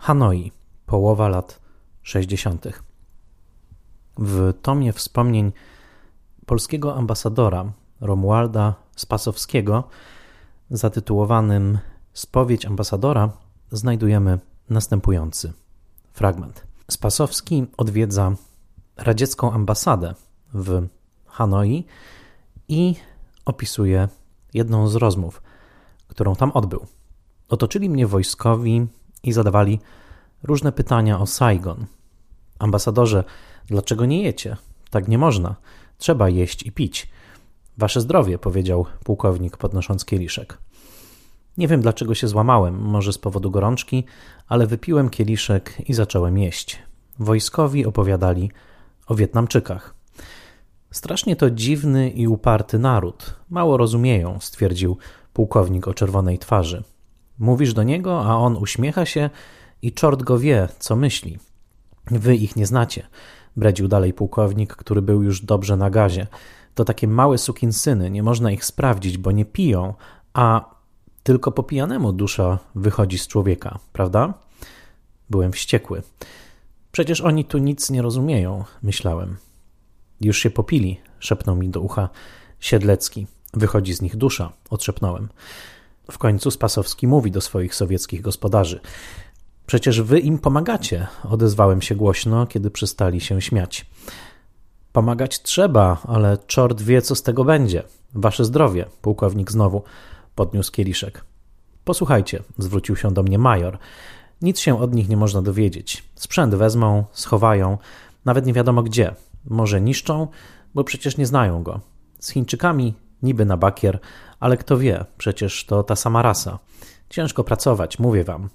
Hanoi, połowa lat 60. W tomie wspomnień polskiego ambasadora Romualda Spasowskiego zatytułowanym Spowiedź ambasadora znajdujemy następujący fragment. Spasowski odwiedza radziecką ambasadę w Hanoi i opisuje jedną z rozmów, którą tam odbył. Otoczyli mnie wojskowi i zadawali różne pytania o Saigon. Ambasadorze, dlaczego nie jecie? Tak nie można. Trzeba jeść i pić. Wasze zdrowie, powiedział pułkownik podnosząc kieliszek. Nie wiem, dlaczego się złamałem, może z powodu gorączki, ale wypiłem kieliszek i zacząłem jeść. Wojskowi opowiadali o Wietnamczykach. Strasznie to dziwny i uparty naród. Mało rozumieją, stwierdził pułkownik o czerwonej twarzy. Mówisz do niego, a on uśmiecha się i czort go wie, co myśli. Wy ich nie znacie, bredził dalej pułkownik, który był już dobrze na gazie. To takie małe sukinsyny, nie można ich sprawdzić, bo nie piją, a tylko po pijanemu dusza wychodzi z człowieka, prawda? Byłem wściekły. Przecież oni tu nic nie rozumieją, myślałem. Już się popili, szepnął mi do ucha Siedlecki. Wychodzi z nich dusza, odszepnąłem. W końcu Spasowski mówi do swoich sowieckich gospodarzy. Przecież wy im pomagacie, odezwałem się głośno, kiedy przestali się śmiać. Pomagać trzeba, ale czort wie, co z tego będzie. Wasze zdrowie, pułkownik znowu podniósł kieliszek. Posłuchajcie, zwrócił się do mnie major. Nic się od nich nie można dowiedzieć. Sprzęt wezmą, schowają, nawet nie wiadomo gdzie. Może niszczą, bo przecież nie znają go. Z Chińczykami niby na bakier, ale kto wie, przecież to ta sama rasa. Ciężko pracować, mówię wam.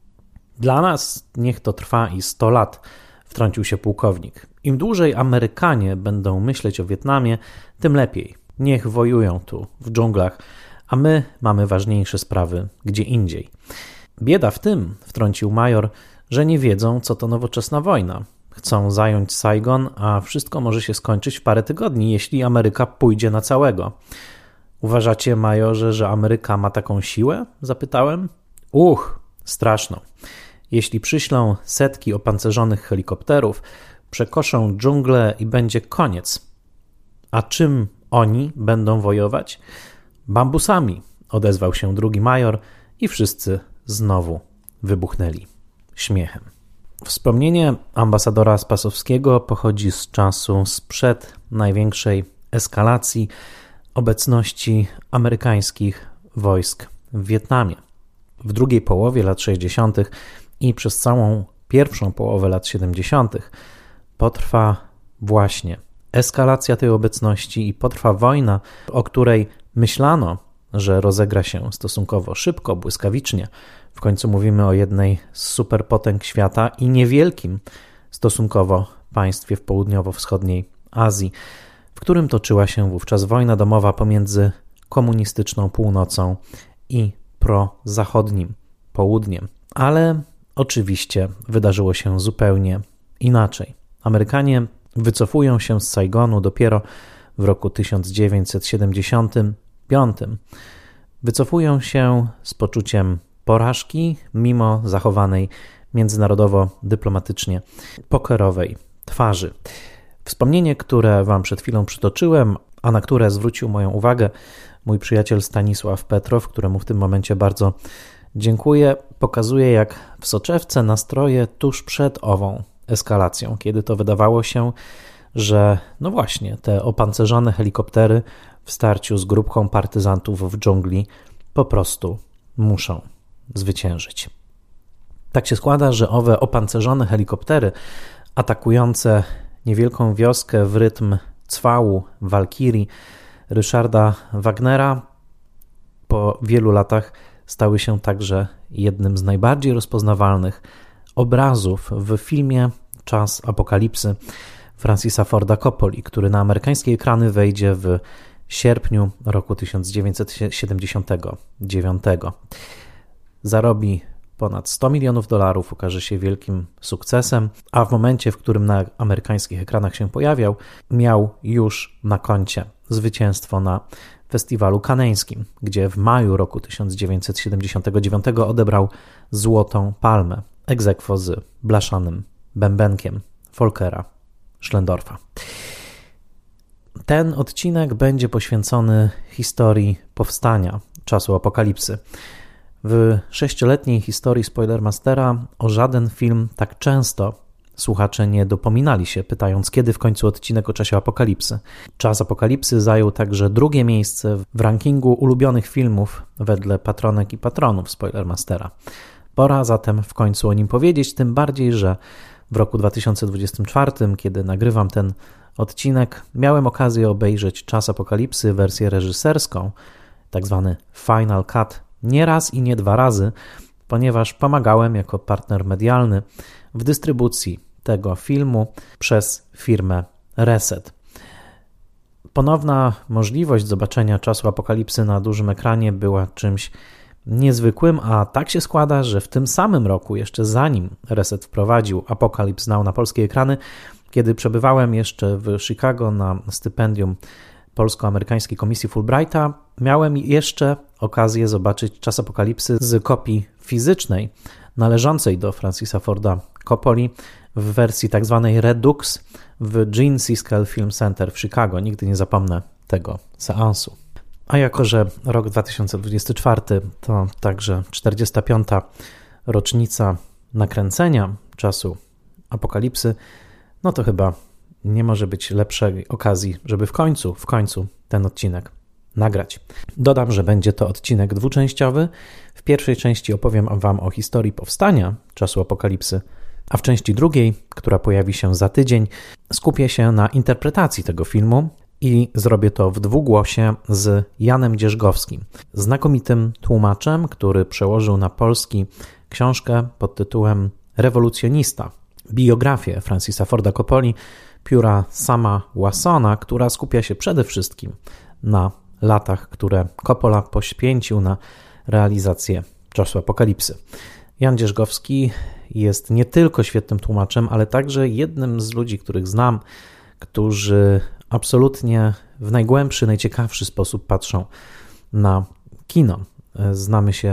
Dla nas niech to trwa i 100 lat, wtrącił się pułkownik. Im dłużej Amerykanie będą myśleć o Wietnamie, tym lepiej. Niech wojują tu, w dżunglach, a my mamy ważniejsze sprawy gdzie indziej. Bieda w tym, wtrącił major, że nie wiedzą, co to nowoczesna wojna. Chcą zająć Saigon, a wszystko może się skończyć w parę tygodni, jeśli Ameryka pójdzie na całego. Uważacie, majorze, że Ameryka ma taką siłę? Zapytałem. Straszną. Jeśli przyślą setki opancerzonych helikopterów, przekoszą dżunglę i będzie koniec. A czym oni będą wojować? Bambusami, odezwał się drugi major i wszyscy znowu wybuchnęli śmiechem. Wspomnienie ambasadora Spasowskiego pochodzi z czasu sprzed największej eskalacji obecności amerykańskich wojsk w Wietnamie. W drugiej połowie lat 60. i przez całą pierwszą połowę lat 70. potrwa właśnie eskalacja tej obecności i potrwa wojna, o której myślano, że rozegra się stosunkowo szybko, błyskawicznie. W końcu mówimy o jednej z superpotęg świata i niewielkim stosunkowo państwie w południowo-wschodniej Azji, w którym toczyła się wówczas wojna domowa pomiędzy komunistyczną północą i prozachodnim południem. Ale oczywiście wydarzyło się zupełnie inaczej. Amerykanie wycofują się z Saigonu dopiero w roku 1975. Wycofują się z poczuciem porażki, mimo zachowanej międzynarodowo-dyplomatycznie pokerowej twarzy. Wspomnienie, które wam przed chwilą przytoczyłem, a na które zwrócił moją uwagę mój przyjaciel Stanisław Petrow, któremu w tym momencie bardzo dziękuję, pokazuje, jak w soczewce nastroje tuż przed ową eskalacją, kiedy to wydawało się, że no właśnie, te opancerzone helikoptery w starciu z grupką partyzantów w dżungli po prostu muszą zwyciężyć. Tak się składa, że owe opancerzone helikoptery atakujące niewielką wioskę w rytm cwału Walkirii Ryszarda Wagnera po wielu latach stały się także jednym z najbardziej rozpoznawalnych obrazów w filmie Czas apokalipsy Francisa Forda Coppoli, który na amerykańskie ekrany wejdzie w sierpniu roku 1979. Zarobi ponad $100 milionów, okaże się wielkim sukcesem, a w momencie, w którym na amerykańskich ekranach się pojawiał, miał już na koncie zwycięstwo na festiwalu kaneńskim, gdzie w maju roku 1979 odebrał Złotą Palmę. ex aequo z blaszanym bębenkiem Volkera Schlendorfa. Ten odcinek będzie poświęcony historii powstania Czasu Apokalipsy. W 6-letniej historii Spoilermastera o żaden film tak często słuchacze nie dopominali się, pytając, kiedy w końcu odcinek o Czasie Apokalipsy. Czas Apokalipsy zajął także drugie miejsce w rankingu ulubionych filmów wedle patronek i patronów Spoilermastera. Pora zatem w końcu o nim powiedzieć, tym bardziej, że w roku 2024, kiedy nagrywam ten odcinek, miałem okazję obejrzeć Czas Apokalipsy, wersję reżyserską, tak zwany Final Cut, nie raz i nie dwa razy, ponieważ pomagałem jako partner medialny w dystrybucji tego filmu przez firmę Reset. Ponowna możliwość zobaczenia Czasu Apokalipsy na dużym ekranie była czymś niezwykłym, a tak się składa, że w tym samym roku, jeszcze zanim Reset wprowadził Apocalypse Now na polskie ekrany, kiedy przebywałem jeszcze w Chicago na stypendium Polsko-Amerykańskiej Komisji Fulbrighta, miałem jeszcze okazję zobaczyć Czas Apokalipsy z kopii fizycznej należącej do Francisa Forda Coppoli w wersji tak zwanej Redux w Gene Siskel Film Center w Chicago. Nigdy nie zapomnę tego seansu. A jako że rok 2024 to także 45. rocznica nakręcenia Czasu Apokalipsy, no to chyba nie może być lepszej okazji, żeby w końcu ten odcinek nagrać. Dodam, że będzie to odcinek dwuczęściowy. W pierwszej części opowiem Wam o historii powstania Czasu Apokalipsy, a w części drugiej, która pojawi się za tydzień, skupię się na interpretacji tego filmu i zrobię to w dwugłosie z Janem Dzierzgowskim, znakomitym tłumaczem, który przełożył na polski książkę pod tytułem Rewolucjonista, biografię Francisa Forda Coppoli, pióra Sama Wassona, która skupia się przede wszystkim na latach, które Coppola poświęcił na realizację Czasu Apokalipsy. Jan Dzierzgowski jest nie tylko świetnym tłumaczem, ale także jednym z ludzi, których znam, którzy absolutnie w najgłębszy, najciekawszy sposób patrzą na kino. Znamy się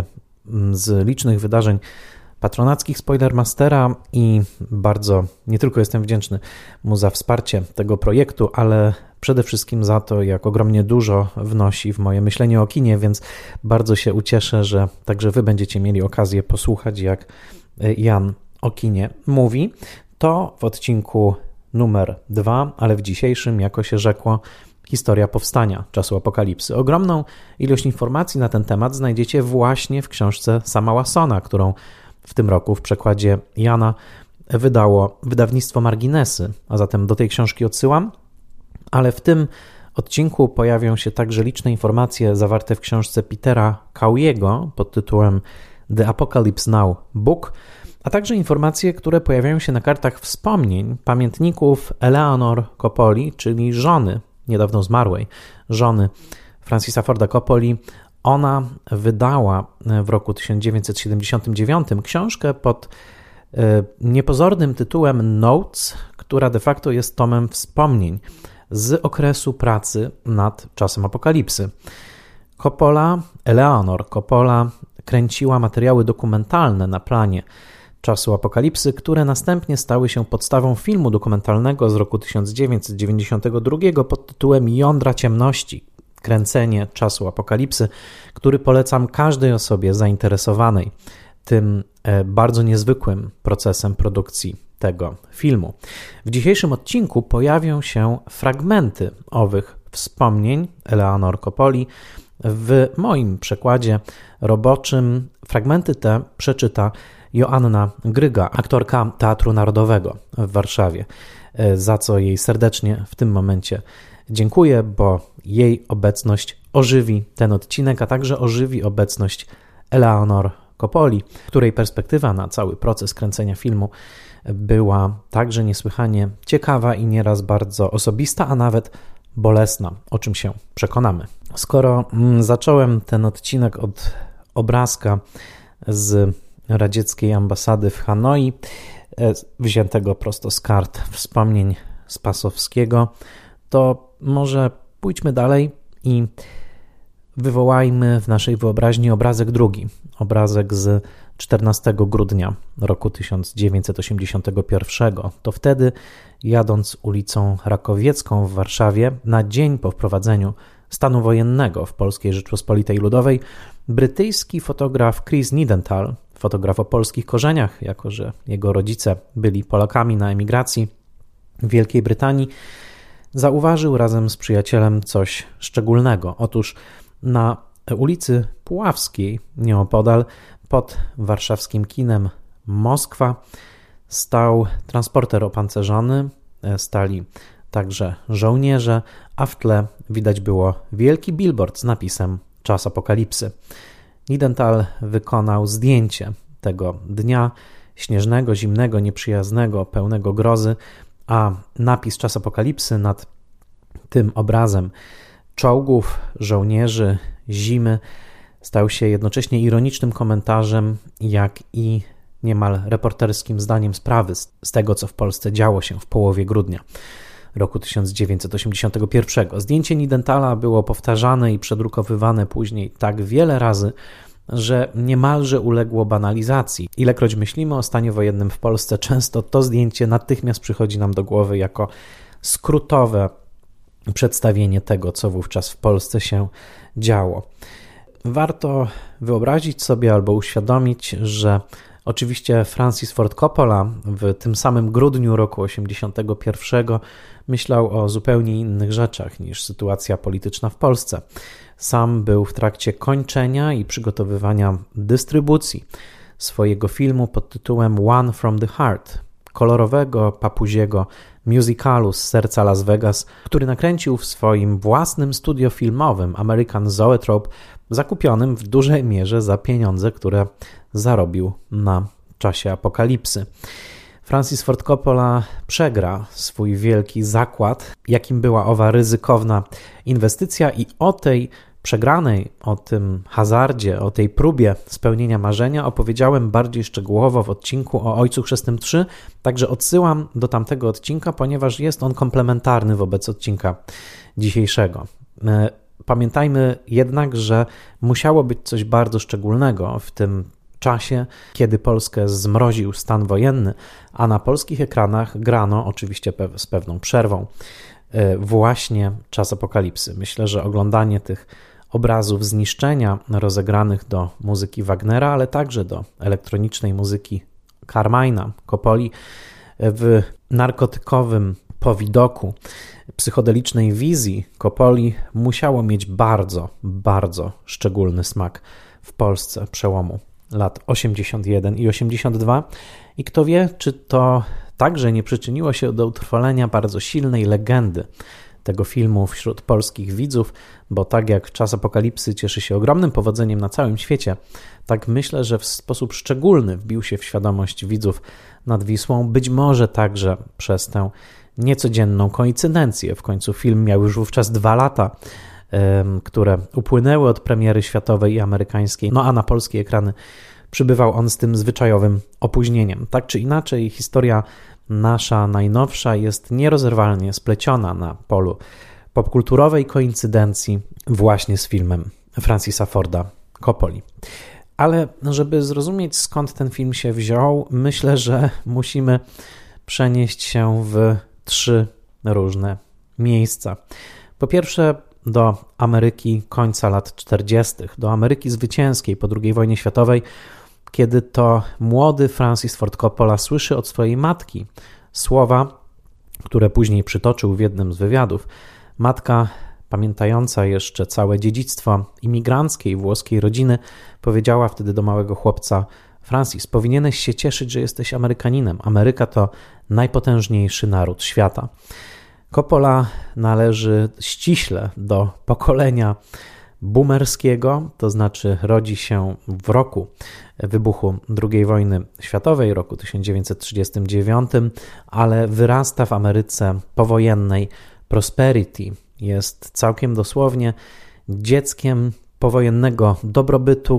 z licznych wydarzeń patronackich Spoilermastera i bardzo nie tylko jestem wdzięczny mu za wsparcie tego projektu, ale przede wszystkim za to, jak ogromnie dużo wnosi w moje myślenie o kinie, więc bardzo się ucieszę, że także Wy będziecie mieli okazję posłuchać, jak Jan o kinie mówi. To w odcinku numer 2, ale w dzisiejszym, jako się rzekło, historia powstania Czasu Apokalipsy. Ogromną ilość informacji na ten temat znajdziecie właśnie w książce Sama Wassona, którą w tym roku w przekładzie Jana wydało wydawnictwo Marginesy, a zatem do tej książki odsyłam, ale w tym odcinku pojawią się także liczne informacje zawarte w książce Petera Kauiego pod tytułem The Apocalypse Now Book, a także informacje, które pojawiają się na kartach wspomnień pamiętników Eleanor Coppoli, czyli żony, niedawno zmarłej, żony Francisa Forda Coppoli. Ona wydała w roku 1979 książkę pod niepozornym tytułem Notes, która de facto jest tomem wspomnień z okresu pracy nad Czasem Apokalipsy. Eleanor Coppola kręciła materiały dokumentalne na planie Czasu Apokalipsy, które następnie stały się podstawą filmu dokumentalnego z roku 1992 pod tytułem Jądra ciemności. Kręcenie Czasu Apokalipsy, który polecam każdej osobie zainteresowanej tym bardzo niezwykłym procesem produkcji tego filmu. W dzisiejszym odcinku pojawią się fragmenty owych wspomnień Eleanor Coppoli. W moim przekładzie roboczym fragmenty te przeczyta Joanna Gryga, aktorka Teatru Narodowego w Warszawie, za co jej serdecznie w tym momencie dziękuję, bo jej obecność ożywi ten odcinek, a także ożywi obecność Eleanor Coppoli, której perspektywa na cały proces kręcenia filmu była także niesłychanie ciekawa i nieraz bardzo osobista, a nawet bolesna, o czym się przekonamy. Skoro zacząłem ten odcinek od obrazka z radzieckiej ambasady w Hanoi, wziętego prosto z kart wspomnień Spasowskiego, to może pójdźmy dalej i wywołajmy w naszej wyobraźni obrazek drugi, obrazek z 14 grudnia roku 1981. To wtedy, jadąc ulicą Rakowiecką w Warszawie, na dzień po wprowadzeniu stanu wojennego w Polskiej Rzeczpospolitej Ludowej, brytyjski fotograf Chris Nidenthal, fotograf o polskich korzeniach, jako że jego rodzice byli Polakami na emigracji w Wielkiej Brytanii, zauważył razem z przyjacielem coś szczególnego. Otóż na ulicy Puławskiej, nieopodal, pod warszawskim kinem Moskwa, stał transporter opancerzony, stali także żołnierze, a w tle widać było wielki billboard z napisem Czas apokalipsy. Nidenthal wykonał zdjęcie tego dnia śnieżnego, zimnego, nieprzyjaznego, pełnego grozy, a napis Czas apokalipsy nad tym obrazem czołgów, żołnierzy, zimy stał się jednocześnie ironicznym komentarzem, jak i niemal reporterskim zdaniem sprawy z tego, co w Polsce działo się w połowie grudnia roku 1981. Zdjęcie Nidenthala było powtarzane i przedrukowywane później tak wiele razy, że niemalże uległo banalizacji. Ilekroć myślimy o stanie wojennym w Polsce, często to zdjęcie natychmiast przychodzi nam do głowy jako skrótowe przedstawienie tego, co wówczas w Polsce się działo. Warto wyobrazić sobie albo uświadomić, że oczywiście Francis Ford Coppola w tym samym grudniu roku 1981 myślał o zupełnie innych rzeczach niż sytuacja polityczna w Polsce. Sam był w trakcie kończenia i przygotowywania dystrybucji swojego filmu pod tytułem One from the Heart, kolorowego, papuziego musicalu z serca Las Vegas, który nakręcił w swoim własnym studio filmowym American Zoetrope, zakupionym w dużej mierze za pieniądze, które zarobił na czasie apokalipsy. Francis Ford Coppola przegra swój wielki zakład, jakim była owa ryzykowna inwestycja, i o tej przegranej, o tym hazardzie, o tej próbie spełnienia marzenia opowiedziałem bardziej szczegółowo w odcinku o Ojcu Chrzestnym 3, także odsyłam do tamtego odcinka, ponieważ jest on komplementarny wobec odcinka dzisiejszego. Pamiętajmy jednak, że musiało być coś bardzo szczególnego w tym czasie, kiedy Polskę zmroził stan wojenny, a na polskich ekranach grano, oczywiście z pewną przerwą, właśnie Czas apokalipsy. Myślę, że oglądanie tych obrazów zniszczenia rozegranych do muzyki Wagnera, ale także do elektronicznej muzyki Carmine'a, Coppoli, w narkotykowym powidoku psychodelicznej wizji Coppoli musiało mieć bardzo, bardzo szczególny smak w Polsce przełomu lat 81 i 82 i kto wie, czy to także nie przyczyniło się do utrwalenia bardzo silnej legendy tego filmu wśród polskich widzów, bo tak jak Czas apokalipsy cieszy się ogromnym powodzeniem na całym świecie, tak myślę, że w sposób szczególny wbił się w świadomość widzów nad Wisłą, być może także przez tę niecodzienną koincydencję. W końcu film miał już wówczas 2 lata, które upłynęły od premiery światowej i amerykańskiej, no a na polskie ekrany przybywał on z tym zwyczajowym opóźnieniem. Tak czy inaczej, historia nasza najnowsza jest nierozerwalnie spleciona na polu popkulturowej koincydencji właśnie z filmem Francisa Forda Coppoli. Ale żeby zrozumieć, skąd ten film się wziął, myślę, że musimy przenieść się w 3 różne miejsca. Po pierwsze do Ameryki końca lat 40., do Ameryki zwycięskiej po II wojnie światowej, kiedy to młody Francis Ford Coppola słyszy od swojej matki słowa, które później przytoczył w jednym z wywiadów. Matka, pamiętająca jeszcze całe dziedzictwo imigranckiej włoskiej rodziny, powiedziała wtedy do małego chłopca: Francis, powinieneś się cieszyć, że jesteś Amerykaninem. Ameryka to najpotężniejszy naród świata. Coppola należy ściśle do pokolenia boomerskiego, to znaczy rodzi się w roku wybuchu II wojny światowej, roku 1939, ale wyrasta w Ameryce powojennej prosperity. Jest całkiem dosłownie dzieckiem powojennego dobrobytu,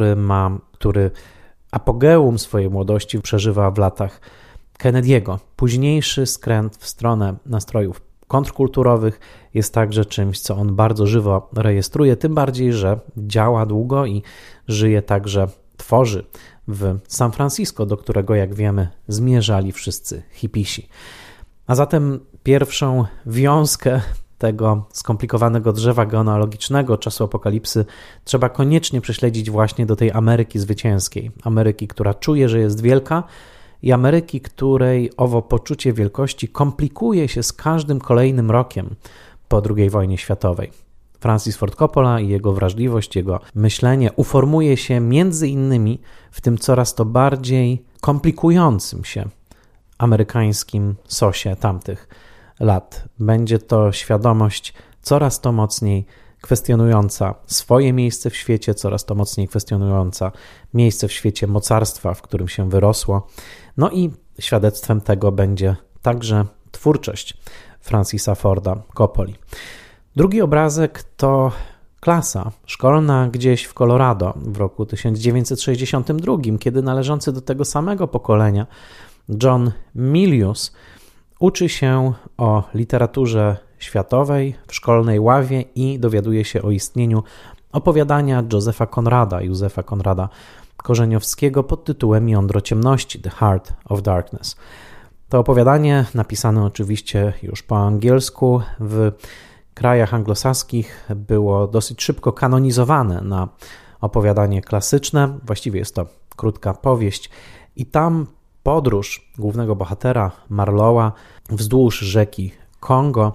który apogeum swojej młodości przeżywa w latach Kennedy'ego. Późniejszy skręt w stronę nastrojów kontrkulturowych jest także czymś, co on bardzo żywo rejestruje, tym bardziej, że działa długo i żyje także, tworzy w San Francisco, do którego, jak wiemy, zmierzali wszyscy hipisi. A zatem pierwszą wiązkę tego skomplikowanego drzewa genealogicznego czasu apokalipsy trzeba koniecznie prześledzić właśnie do tej Ameryki zwycięskiej. Ameryki, która czuje, że jest wielka i Ameryki, której owo poczucie wielkości komplikuje się z każdym kolejnym rokiem po II wojnie światowej. Francis Ford Coppola i jego wrażliwość, jego myślenie uformuje się między innymi w tym coraz to bardziej komplikującym się amerykańskim sosie tamtych lat. Będzie to świadomość coraz to mocniej kwestionująca swoje miejsce w świecie, coraz to mocniej kwestionująca miejsce w świecie mocarstwa, w którym się wyrosło. No i świadectwem tego będzie także twórczość Francisa Forda Coppoli. Drugi obrazek to klasa szkolna gdzieś w Colorado w roku 1962, kiedy należący do tego samego pokolenia John Milius uczy się o literaturze światowej w szkolnej ławie i dowiaduje się o istnieniu opowiadania Józefa Konrada Korzeniowskiego pod tytułem Jądro ciemności, The Heart of Darkness. To opowiadanie, napisane oczywiście już po angielsku, w krajach anglosaskich było dosyć szybko kanonizowane na opowiadanie klasyczne. Właściwie jest to krótka powieść i tam podróż głównego bohatera Marlowa wzdłuż rzeki Kongo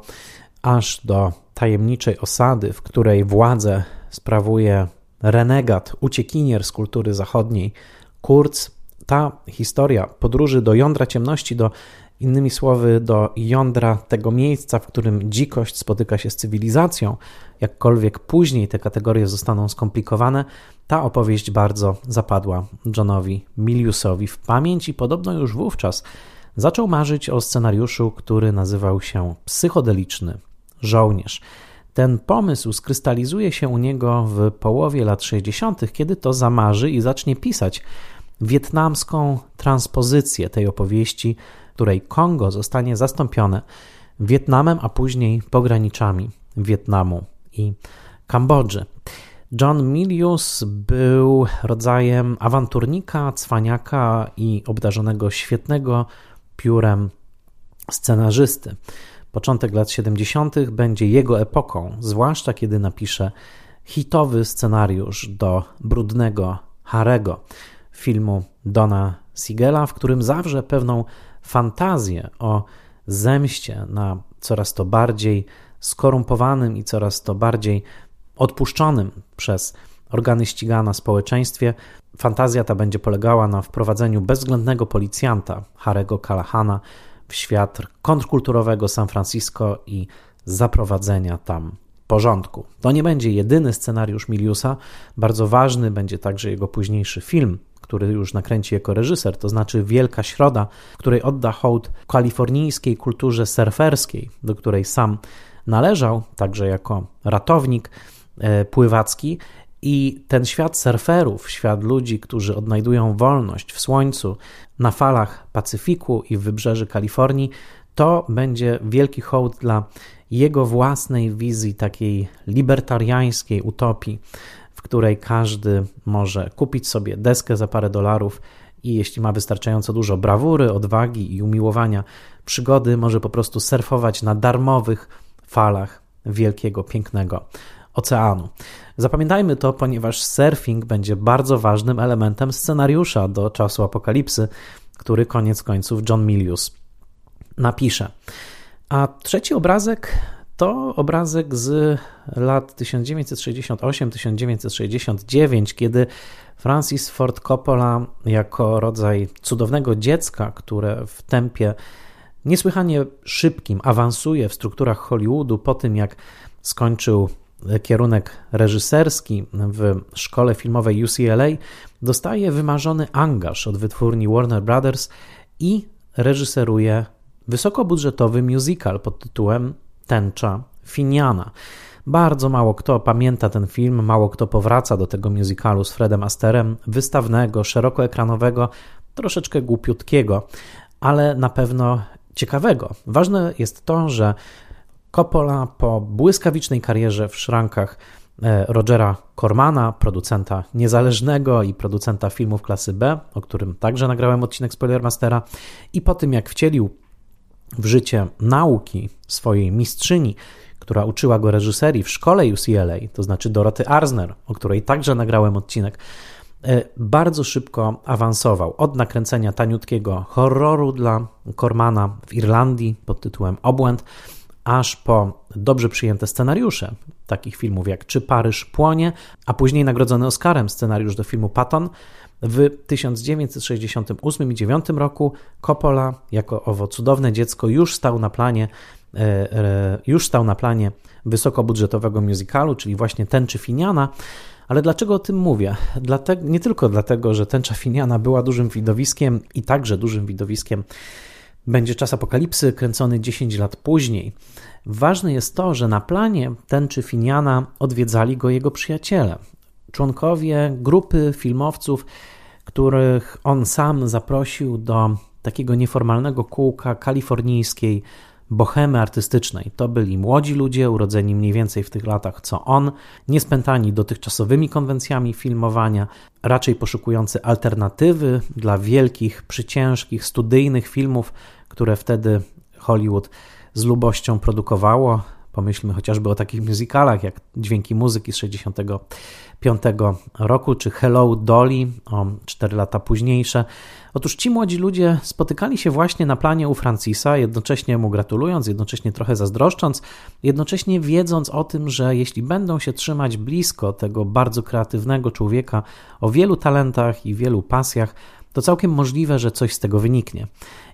aż do tajemniczej osady, w której władzę sprawuje renegat, uciekinier z kultury zachodniej Kurz. Ta historia podróży do jądra ciemności, innymi słowy do jądra tego miejsca, w którym dzikość spotyka się z cywilizacją, jakkolwiek później te kategorie zostaną skomplikowane, ta opowieść bardzo zapadła Johnowi Miliusowi w pamięć i podobno już wówczas zaczął marzyć o scenariuszu, który nazywał się Psychodeliczny żołnierz. Ten pomysł skrystalizuje się u niego w połowie lat 60., kiedy to zamarzy i zacznie pisać wietnamską transpozycję tej opowieści, której Kongo zostanie zastąpione Wietnamem, a później pograniczami Wietnamu i Kambodży. John Milius był rodzajem awanturnika, cwaniaka i obdarzonego świetnego piórem scenarzysty. Początek lat 70. będzie jego epoką, zwłaszcza kiedy napisze hitowy scenariusz do Brudnego Harego, filmu Dona Siegela, w którym zawrze pewną fantazję o zemście na coraz to bardziej skorumpowanym i coraz to bardziej odpuszczonym przez organy ścigania społeczeństwie. Fantazja ta będzie polegała na wprowadzeniu bezwzględnego policjanta Harego Callahana w świat kontrkulturowego San Francisco i zaprowadzenia tam porządku. To nie będzie jedyny scenariusz Miliusa, bardzo ważny będzie także jego późniejszy film, który już nakręci jako reżyser, to znaczy Wielka Środa, w której odda hołd kalifornijskiej kulturze surferskiej, do której sam należał, także jako ratownik pływacki. I ten świat surferów, świat ludzi, którzy odnajdują wolność w słońcu, na falach Pacyfiku i w wybrzeży Kalifornii, to będzie wielki hołd dla jego własnej wizji takiej libertariańskiej utopii, w której każdy może kupić sobie deskę za parę dolarów i jeśli ma wystarczająco dużo brawury, odwagi i umiłowania przygody, może po prostu surfować na darmowych falach wielkiego, pięknego oceanu. Zapamiętajmy to, ponieważ surfing będzie bardzo ważnym elementem scenariusza do Czasu Apokalipsy, który koniec końców John Milius napisze. A trzeci obrazek to obrazek z lat 1968-1969, kiedy Francis Ford Coppola jako rodzaj cudownego dziecka, które w tempie niesłychanie szybkim awansuje w strukturach Hollywoodu po tym, jak skończył kierunek reżyserski w szkole filmowej UCLA, dostaje wymarzony angaż od wytwórni Warner Brothers i reżyseruje wysokobudżetowy musical pod tytułem Tęcza Finiana. Bardzo mało kto pamięta ten film, mało kto powraca do tego musicalu z Fredem Asterem, wystawnego, szerokoekranowego, troszeczkę głupiutkiego, ale na pewno ciekawego. Ważne jest to, że Coppola po błyskawicznej karierze w szrankach Rogera Cormana, producenta niezależnego i producenta filmów klasy B, o którym także nagrałem odcinek Spoilermastera, i po tym jak wcielił w życie nauki swojej mistrzyni, która uczyła go reżyserii w szkole UCLA, to znaczy Doroty Arzner, o której także nagrałem odcinek, bardzo szybko awansował od nakręcenia taniutkiego horroru dla Cormana w Irlandii pod tytułem Obłęd, aż po dobrze przyjęte scenariusze takich filmów jak Czy Paryż płonie, a później nagrodzony Oscarem scenariusz do filmu Patton. W 1968 i 1969 roku Coppola jako owo cudowne dziecko już stał na planie wysokobudżetowego musicalu, czyli właśnie Tęczy Finiana. Ale dlaczego o tym mówię? Nie tylko dlatego, że Tęcza Finiana była dużym widowiskiem i także dużym widowiskiem będzie Czas Apokalipsy, kręcony 10 lat później. Ważne jest to, że na planie Tęczy Finiana odwiedzali go jego przyjaciele, członkowie grupy filmowców, których on sam zaprosił do takiego nieformalnego kółka kalifornijskiej bohemy artystycznej. To byli młodzi ludzie, urodzeni mniej więcej w tych latach co on, niespętani dotychczasowymi konwencjami filmowania, raczej poszukujący alternatywy dla wielkich, przyciężkich, studyjnych filmów, które wtedy Hollywood z lubością produkowało. Pomyślmy chociażby o takich musicalach jak Dźwięki muzyki z 1965 roku, czy Hello Dolly o 4 lata późniejsze. Otóż ci młodzi ludzie spotykali się właśnie na planie u Francisa, jednocześnie mu gratulując, jednocześnie trochę zazdroszcząc, jednocześnie wiedząc o tym, że jeśli będą się trzymać blisko tego bardzo kreatywnego człowieka o wielu talentach i wielu pasjach, to całkiem możliwe, że coś z tego wyniknie.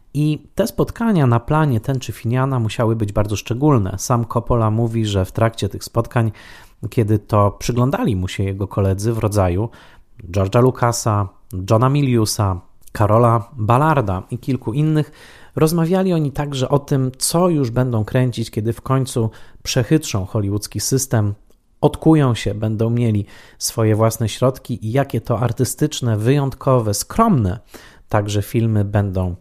I te spotkania na planie Tęczy Finiana musiały być bardzo szczególne. Sam Coppola mówi, że w trakcie tych spotkań, kiedy to przyglądali mu się jego koledzy w rodzaju George'a Lucasa, Johna Miliusa, Karola Ballarda i kilku innych, rozmawiali oni także o tym, co już będą kręcić, kiedy w końcu przechytrzą hollywoodzki system, odkują się, będą mieli swoje własne środki i jakie to artystyczne, wyjątkowe, skromne także filmy będą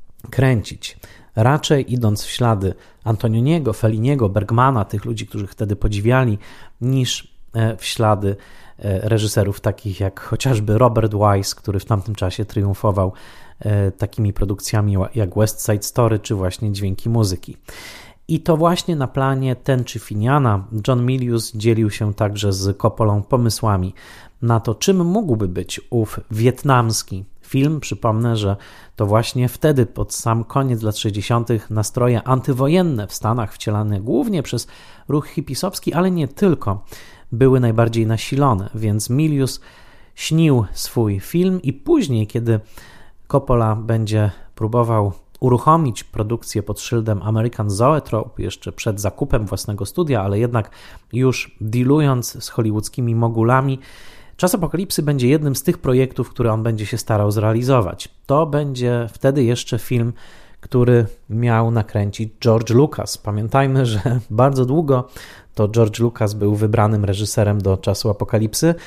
kręcić. Raczej idąc w ślady Antonioniego, Felliniego, Bergmana, tych ludzi, których wtedy podziwiali, niż w ślady reżyserów takich jak chociażby Robert Wise, który w tamtym czasie triumfował takimi produkcjami jak West Side Story, czy właśnie Dźwięki muzyki. I to właśnie na planie Tęczy Finiana John Milius dzielił się także z Coppolą pomysłami na to, czym mógłby być ów wietnamski film. Przypomnę, że to właśnie wtedy, pod sam koniec lat 60., nastroje antywojenne w Stanach, wcielane głównie przez ruch hipisowski, ale nie tylko, były najbardziej nasilone, więc Milius śnił swój film i później, kiedy Coppola będzie próbował uruchomić produkcję pod szyldem American Zoetrope jeszcze przed zakupem własnego studia, ale jednak już dealując z hollywoodzkimi mogulami, Czas Apokalipsy będzie jednym z tych projektów, które on będzie się starał zrealizować. To będzie wtedy jeszcze film, który miał nakręcić George Lucas. Pamiętajmy, że bardzo długo to George Lucas był wybranym reżyserem do Czasu Apokalipsy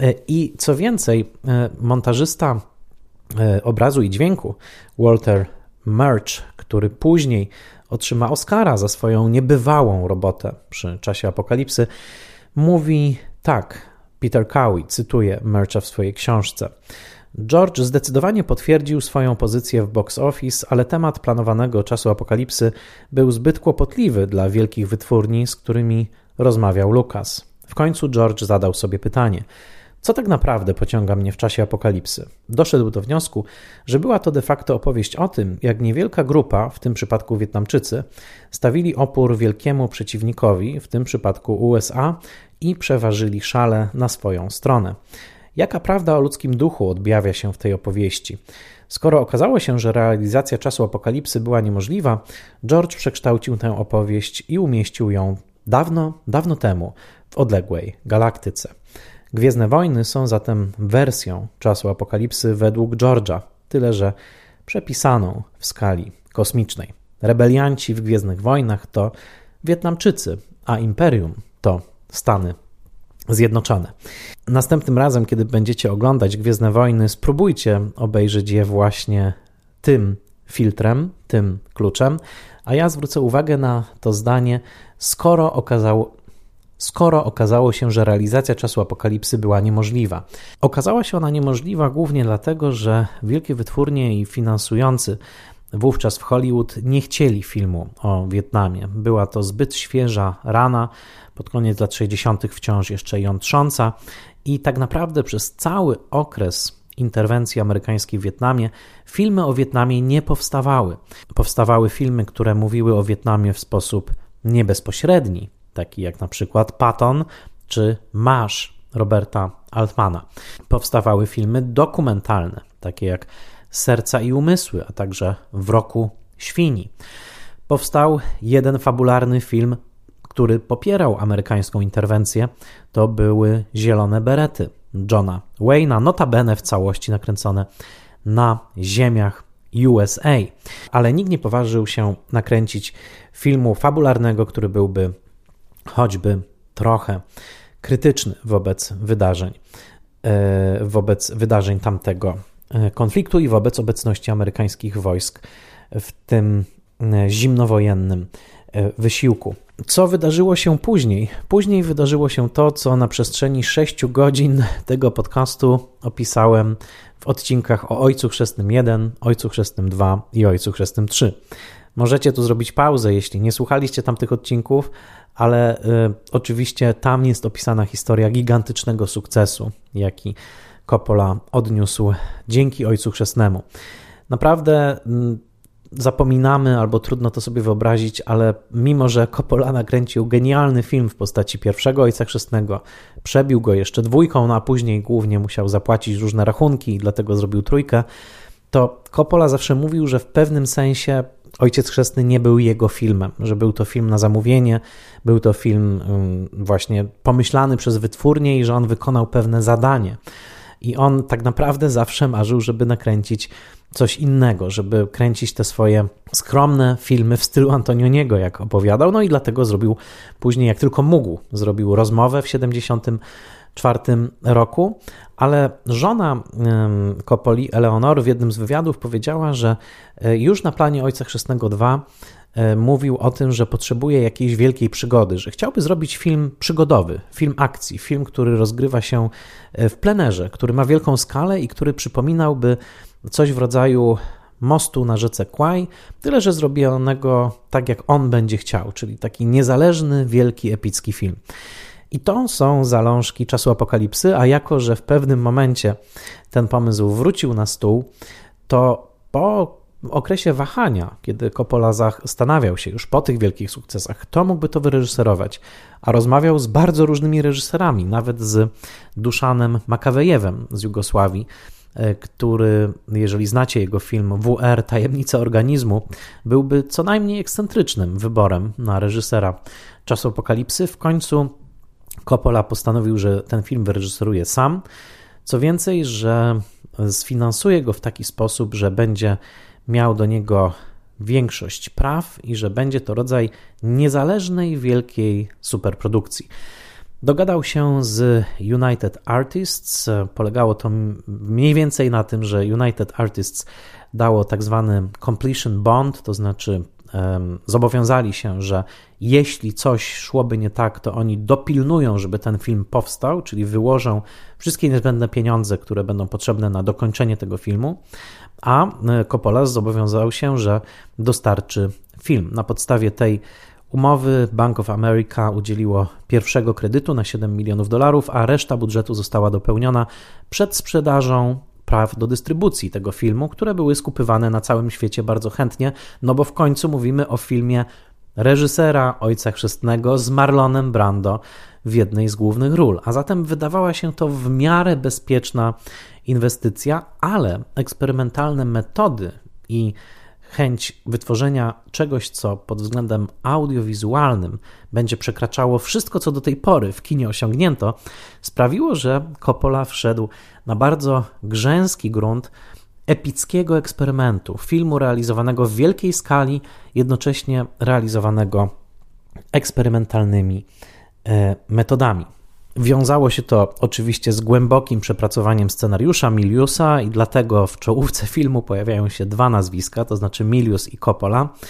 i co więcej, montażysta obrazu i dźwięku Walter Murch, który później otrzyma Oscara za swoją niebywałą robotę przy Czasie Apokalipsy, mówi tak. Peter Cowie cytuje Murcha w swojej książce. George zdecydowanie potwierdził swoją pozycję w box office, ale temat planowanego Czasu Apokalipsy był zbyt kłopotliwy dla wielkich wytwórni, z którymi rozmawiał Lucas. W końcu George zadał sobie pytanie, co tak naprawdę pociąga mnie w Czasie Apokalipsy? Doszedł do wniosku, że była to de facto opowieść o tym, jak niewielka grupa, w tym przypadku Wietnamczycy, stawili opór wielkiemu przeciwnikowi, w tym przypadku USA, i przeważyli szale na swoją stronę. Jaka prawda o ludzkim duchu objawia się w tej opowieści? Skoro okazało się, że realizacja Czasu Apokalipsy była niemożliwa, George przekształcił tę opowieść i umieścił ją dawno, dawno temu w odległej galaktyce. Gwiezdne Wojny są zatem wersją Czasu Apokalipsy według George'a, tyle że przepisaną w skali kosmicznej. Rebelianci w Gwiezdnych Wojnach to Wietnamczycy, a Imperium to Stany Zjednoczone. Następnym razem, kiedy będziecie oglądać Gwiezdne Wojny, spróbujcie obejrzeć je właśnie tym filtrem, tym kluczem, a ja zwrócę uwagę na to zdanie skoro okazało się, że realizacja Czasu Apokalipsy była niemożliwa. Okazała się ona niemożliwa głównie dlatego, że wielkie wytwórnie i finansujący wówczas w Hollywood nie chcieli filmu o Wietnamie. Była to zbyt świeża rana, pod koniec lat 60. wciąż jeszcze jątrząca i tak naprawdę przez cały okres interwencji amerykańskiej w Wietnamie filmy o Wietnamie nie powstawały. Powstawały filmy, które mówiły o Wietnamie w sposób niebezpośredni, taki jak na przykład Patton czy Marsz Roberta Altmana. Powstawały filmy dokumentalne, takie jak Serca i umysły, a także W roku świni. Powstał jeden fabularny film, który popierał amerykańską interwencję. To były Zielone berety Johna Wayne'a, notabene w całości nakręcone na ziemiach USA. Ale nikt nie poważył się nakręcić filmu fabularnego, który byłby choćby trochę krytyczny wobec wydarzeń tamtego konfliktu i wobec obecności amerykańskich wojsk w tym zimnowojennym wysiłku. Co wydarzyło się później? Później wydarzyło się to, co na przestrzeni 6 godzin tego podcastu opisałem w odcinkach o Ojcu Chrzestnym 1, Ojcu Chrzestnym 2 i Ojcu Chrzestnym 3. Możecie tu zrobić pauzę, jeśli nie słuchaliście tamtych odcinków, ale oczywiście tam jest opisana historia gigantycznego sukcesu, jaki Coppola odniósł dzięki Ojcu Chrzestnemu. Naprawdę zapominamy, albo trudno to sobie wyobrazić, ale mimo, że Coppola nakręcił genialny film w postaci pierwszego Ojca Chrzestnego, przebił go jeszcze 2, no a później głównie musiał zapłacić różne rachunki i dlatego zrobił 3, to Coppola zawsze mówił, że w pewnym sensie Ojciec Chrzestny nie był jego filmem, że był to film na zamówienie, był to film właśnie pomyślany przez wytwórnię i że on wykonał pewne zadanie. I on tak naprawdę zawsze marzył, żeby nakręcić coś innego, żeby kręcić te swoje skromne filmy w stylu Antonioniego, jak opowiadał, no i dlatego zrobił później, jak tylko mógł, zrobił Rozmowę w 1974 roku, ale żona Coppoli, Eleonor, w jednym z wywiadów powiedziała, że już na planie Ojca Chrzestnego 2 mówił o tym, że potrzebuje jakiejś wielkiej przygody, że chciałby zrobić film przygodowy, film akcji, film, który rozgrywa się w plenerze, który ma wielką skalę i który przypominałby coś w rodzaju mostu na rzece Kwaj, tyle że zrobionego tak, jak on będzie chciał, czyli taki niezależny, wielki, epicki film. I to są zalążki Czasu Apokalipsy, a jako, że w pewnym momencie ten pomysł wrócił na stół, to po okresie wahania, kiedy Coppola zastanawiał się już po tych wielkich sukcesach, kto mógłby to wyreżyserować, a rozmawiał z bardzo różnymi reżyserami, nawet z Duszanem Makawejewem z Jugosławii, który, jeżeli znacie jego film WR, Tajemnica organizmu, byłby co najmniej ekscentrycznym wyborem na reżysera Czasu Apokalipsy. W końcu Coppola postanowił, że ten film wyreżyseruje sam. Co więcej, że sfinansuje go w taki sposób, że będzie miał do niego większość praw i że będzie to rodzaj niezależnej, wielkiej superprodukcji. Dogadał się z United Artists. Polegało to mniej więcej na tym, że United Artists dało tak zwany completion bond, to znaczy zobowiązali się, że jeśli coś szłoby nie tak, to oni dopilnują, żeby ten film powstał, czyli wyłożą wszystkie niezbędne pieniądze, które będą potrzebne na dokończenie tego filmu, a Coppola zobowiązał się, że dostarczy film. Na podstawie tej umowy Bank of America udzieliło pierwszego kredytu na $7 milionów, a reszta budżetu została dopełniona przed sprzedażą praw do dystrybucji tego filmu, które były skupywane na całym świecie bardzo chętnie, no bo w końcu mówimy o filmie reżysera Ojca Chrzestnego z Marlonem Brando w jednej z głównych ról. A zatem wydawała się to w miarę bezpieczna inwestycja, ale eksperymentalne metody i chęć wytworzenia czegoś, co pod względem audiowizualnym będzie przekraczało wszystko, co do tej pory w kinie osiągnięto, sprawiło, że Coppola wszedł na bardzo grzęski grunt epickiego eksperymentu, filmu realizowanego w wielkiej skali, jednocześnie realizowanego eksperymentalnymi metodami. Wiązało się to oczywiście z głębokim przepracowaniem scenariusza Miliusa i dlatego w czołówce filmu pojawiają się 2 nazwiska, to znaczy Milius i Coppola.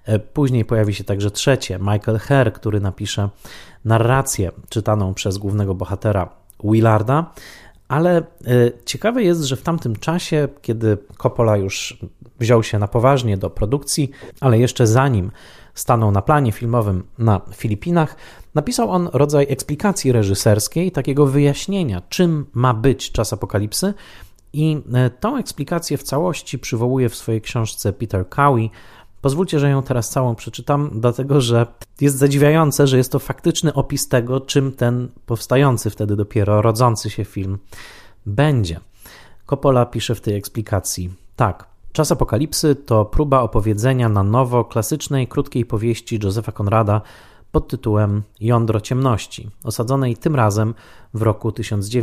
Później pojawi się także trzecie, Michael Herr, który napisze narrację czytaną przez głównego bohatera Willarda, ale ciekawe jest, że w tamtym czasie, kiedy Coppola już wziął się na poważnie do produkcji, ale jeszcze zanim stanął na planie filmowym na Filipinach, napisał on rodzaj eksplikacji reżyserskiej, takiego wyjaśnienia, czym ma być Czas Apokalipsy, i tą eksplikację w całości przywołuje w swojej książce Peter Cowie. Pozwólcie, że ją teraz całą przeczytam, dlatego że jest zadziwiające, że jest to faktyczny opis tego, czym ten powstający wtedy dopiero rodzący się film będzie. Coppola pisze w tej eksplikacji tak. Czas Apokalipsy to próba opowiedzenia na nowo klasycznej, krótkiej powieści Josepha Conrada pod tytułem Jądro ciemności, osadzonej tym razem w roku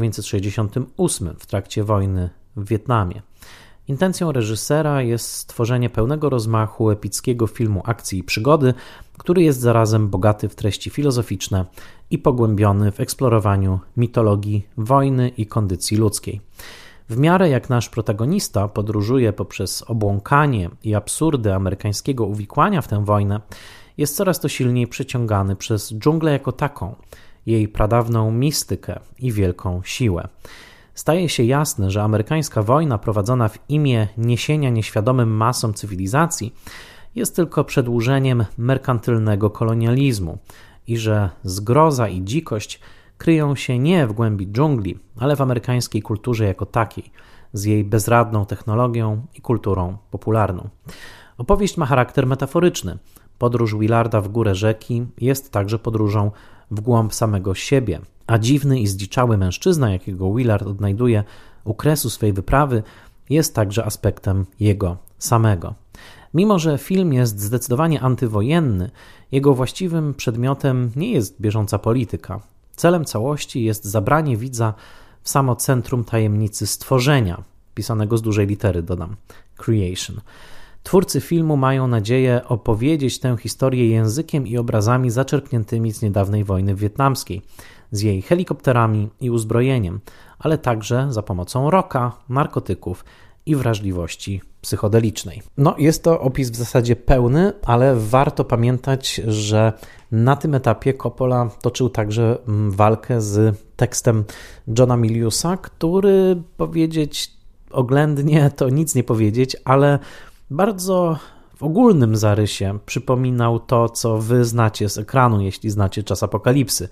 1968 w trakcie wojny w Wietnamie. Intencją reżysera jest stworzenie pełnego rozmachu epickiego filmu akcji i przygody, który jest zarazem bogaty w treści filozoficzne i pogłębiony w eksplorowaniu mitologii wojny i kondycji ludzkiej. W miarę jak nasz protagonista podróżuje poprzez obłąkanie i absurdy amerykańskiego uwikłania w tę wojnę, jest coraz to silniej przyciągany przez dżunglę jako taką, jej pradawną mistykę i wielką siłę. Staje się jasne, że amerykańska wojna prowadzona w imię niesienia nieświadomym masom cywilizacji jest tylko przedłużeniem merkantylnego kolonializmu i że zgroza i dzikość kryją się nie w głębi dżungli, ale w amerykańskiej kulturze jako takiej, z jej bezradną technologią i kulturą popularną. Opowieść ma charakter metaforyczny. Podróż Willarda w górę rzeki jest także podróżą w głąb samego siebie, a dziwny i zdiczały mężczyzna, jakiego Willard odnajduje u kresu swej wyprawy, jest także aspektem jego samego. Mimo że film jest zdecydowanie antywojenny, jego właściwym przedmiotem nie jest bieżąca polityka. Celem całości jest zabranie widza w samo centrum tajemnicy stworzenia, pisanego z dużej litery, dodam, creation. Twórcy filmu mają nadzieję opowiedzieć tę historię językiem i obrazami zaczerpniętymi z niedawnej wojny wietnamskiej, z jej helikopterami i uzbrojeniem, ale także za pomocą rocka, narkotyków i wrażliwości psychodelicznej. Jest to opis w zasadzie pełny, ale warto pamiętać, że na tym etapie Coppola toczył także walkę z tekstem Johna Miliusa, który, powiedzieć oględnie, to nic nie powiedzieć, ale bardzo w ogólnym zarysie przypominał to, co wy znacie z ekranu, jeśli znacie Czas Apokalipsy.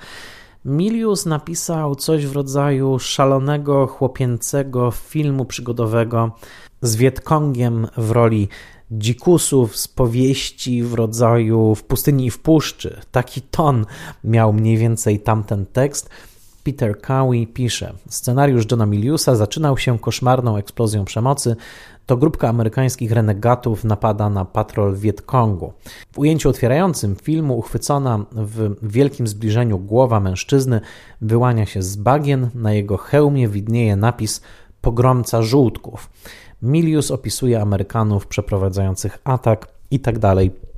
Milius napisał coś w rodzaju szalonego, chłopięcego filmu przygodowego z Wietkongiem w roli dzikusów z powieści w rodzaju W pustyni i w puszczy. Taki ton miał mniej więcej tamten tekst. Peter Cowie pisze: scenariusz Johna Miliusa zaczynał się koszmarną eksplozją przemocy. To grupka amerykańskich renegatów napada na patrol w Wietkongu. W ujęciu otwierającym filmu uchwycona w wielkim zbliżeniu głowa mężczyzny wyłania się z bagien, na jego hełmie widnieje napis Pogromca żółtków. Milius opisuje Amerykanów przeprowadzających atak itd.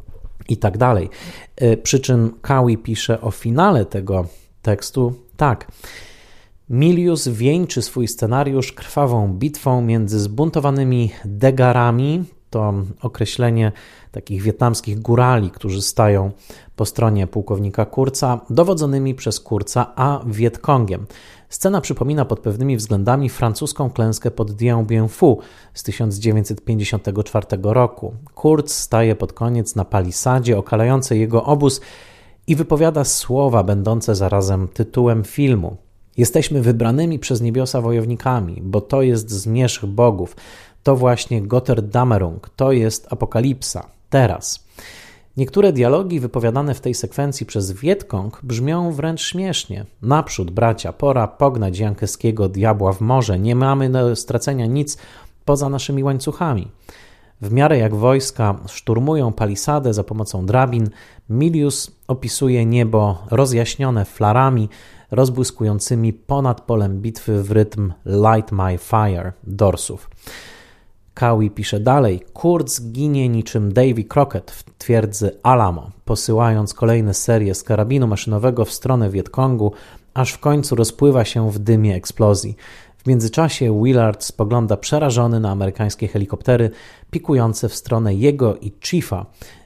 Przy czym Cowie pisze o finale tego tekstu tak. Milius wieńczy swój scenariusz krwawą bitwą między zbuntowanymi degarami, to określenie takich wietnamskich górali, którzy stają po stronie pułkownika Kurza, dowodzonymi przez Kurza, a Wietkongiem. Scena przypomina pod pewnymi względami francuską klęskę pod Dien Bien Phu z 1954 roku. Kurz staje pod koniec na palisadzie okalającej jego obóz i wypowiada słowa będące zarazem tytułem filmu. Jesteśmy wybranymi przez niebiosa wojownikami, bo to jest zmierzch bogów. To właśnie Götterdämmerung, to jest apokalipsa, teraz. Niektóre dialogi wypowiadane w tej sekwencji przez Wietkong brzmią wręcz śmiesznie. Naprzód, bracia, pora pognać jankeskiego diabła w morze. Nie mamy do stracenia nic poza naszymi łańcuchami. W miarę jak wojska szturmują palisadę za pomocą drabin, Milius opisuje niebo rozjaśnione flarami rozbłyskującymi ponad polem bitwy w rytm Light My Fire dorsów. Cowie pisze dalej: Kurz ginie niczym Davy Crockett w twierdzy Alamo, posyłając kolejne serie z karabinu maszynowego w stronę Wietkongu, aż w końcu rozpływa się w dymie eksplozji. W międzyczasie Willard spogląda przerażony na amerykańskie helikoptery pikujące w stronę jego i Chiefa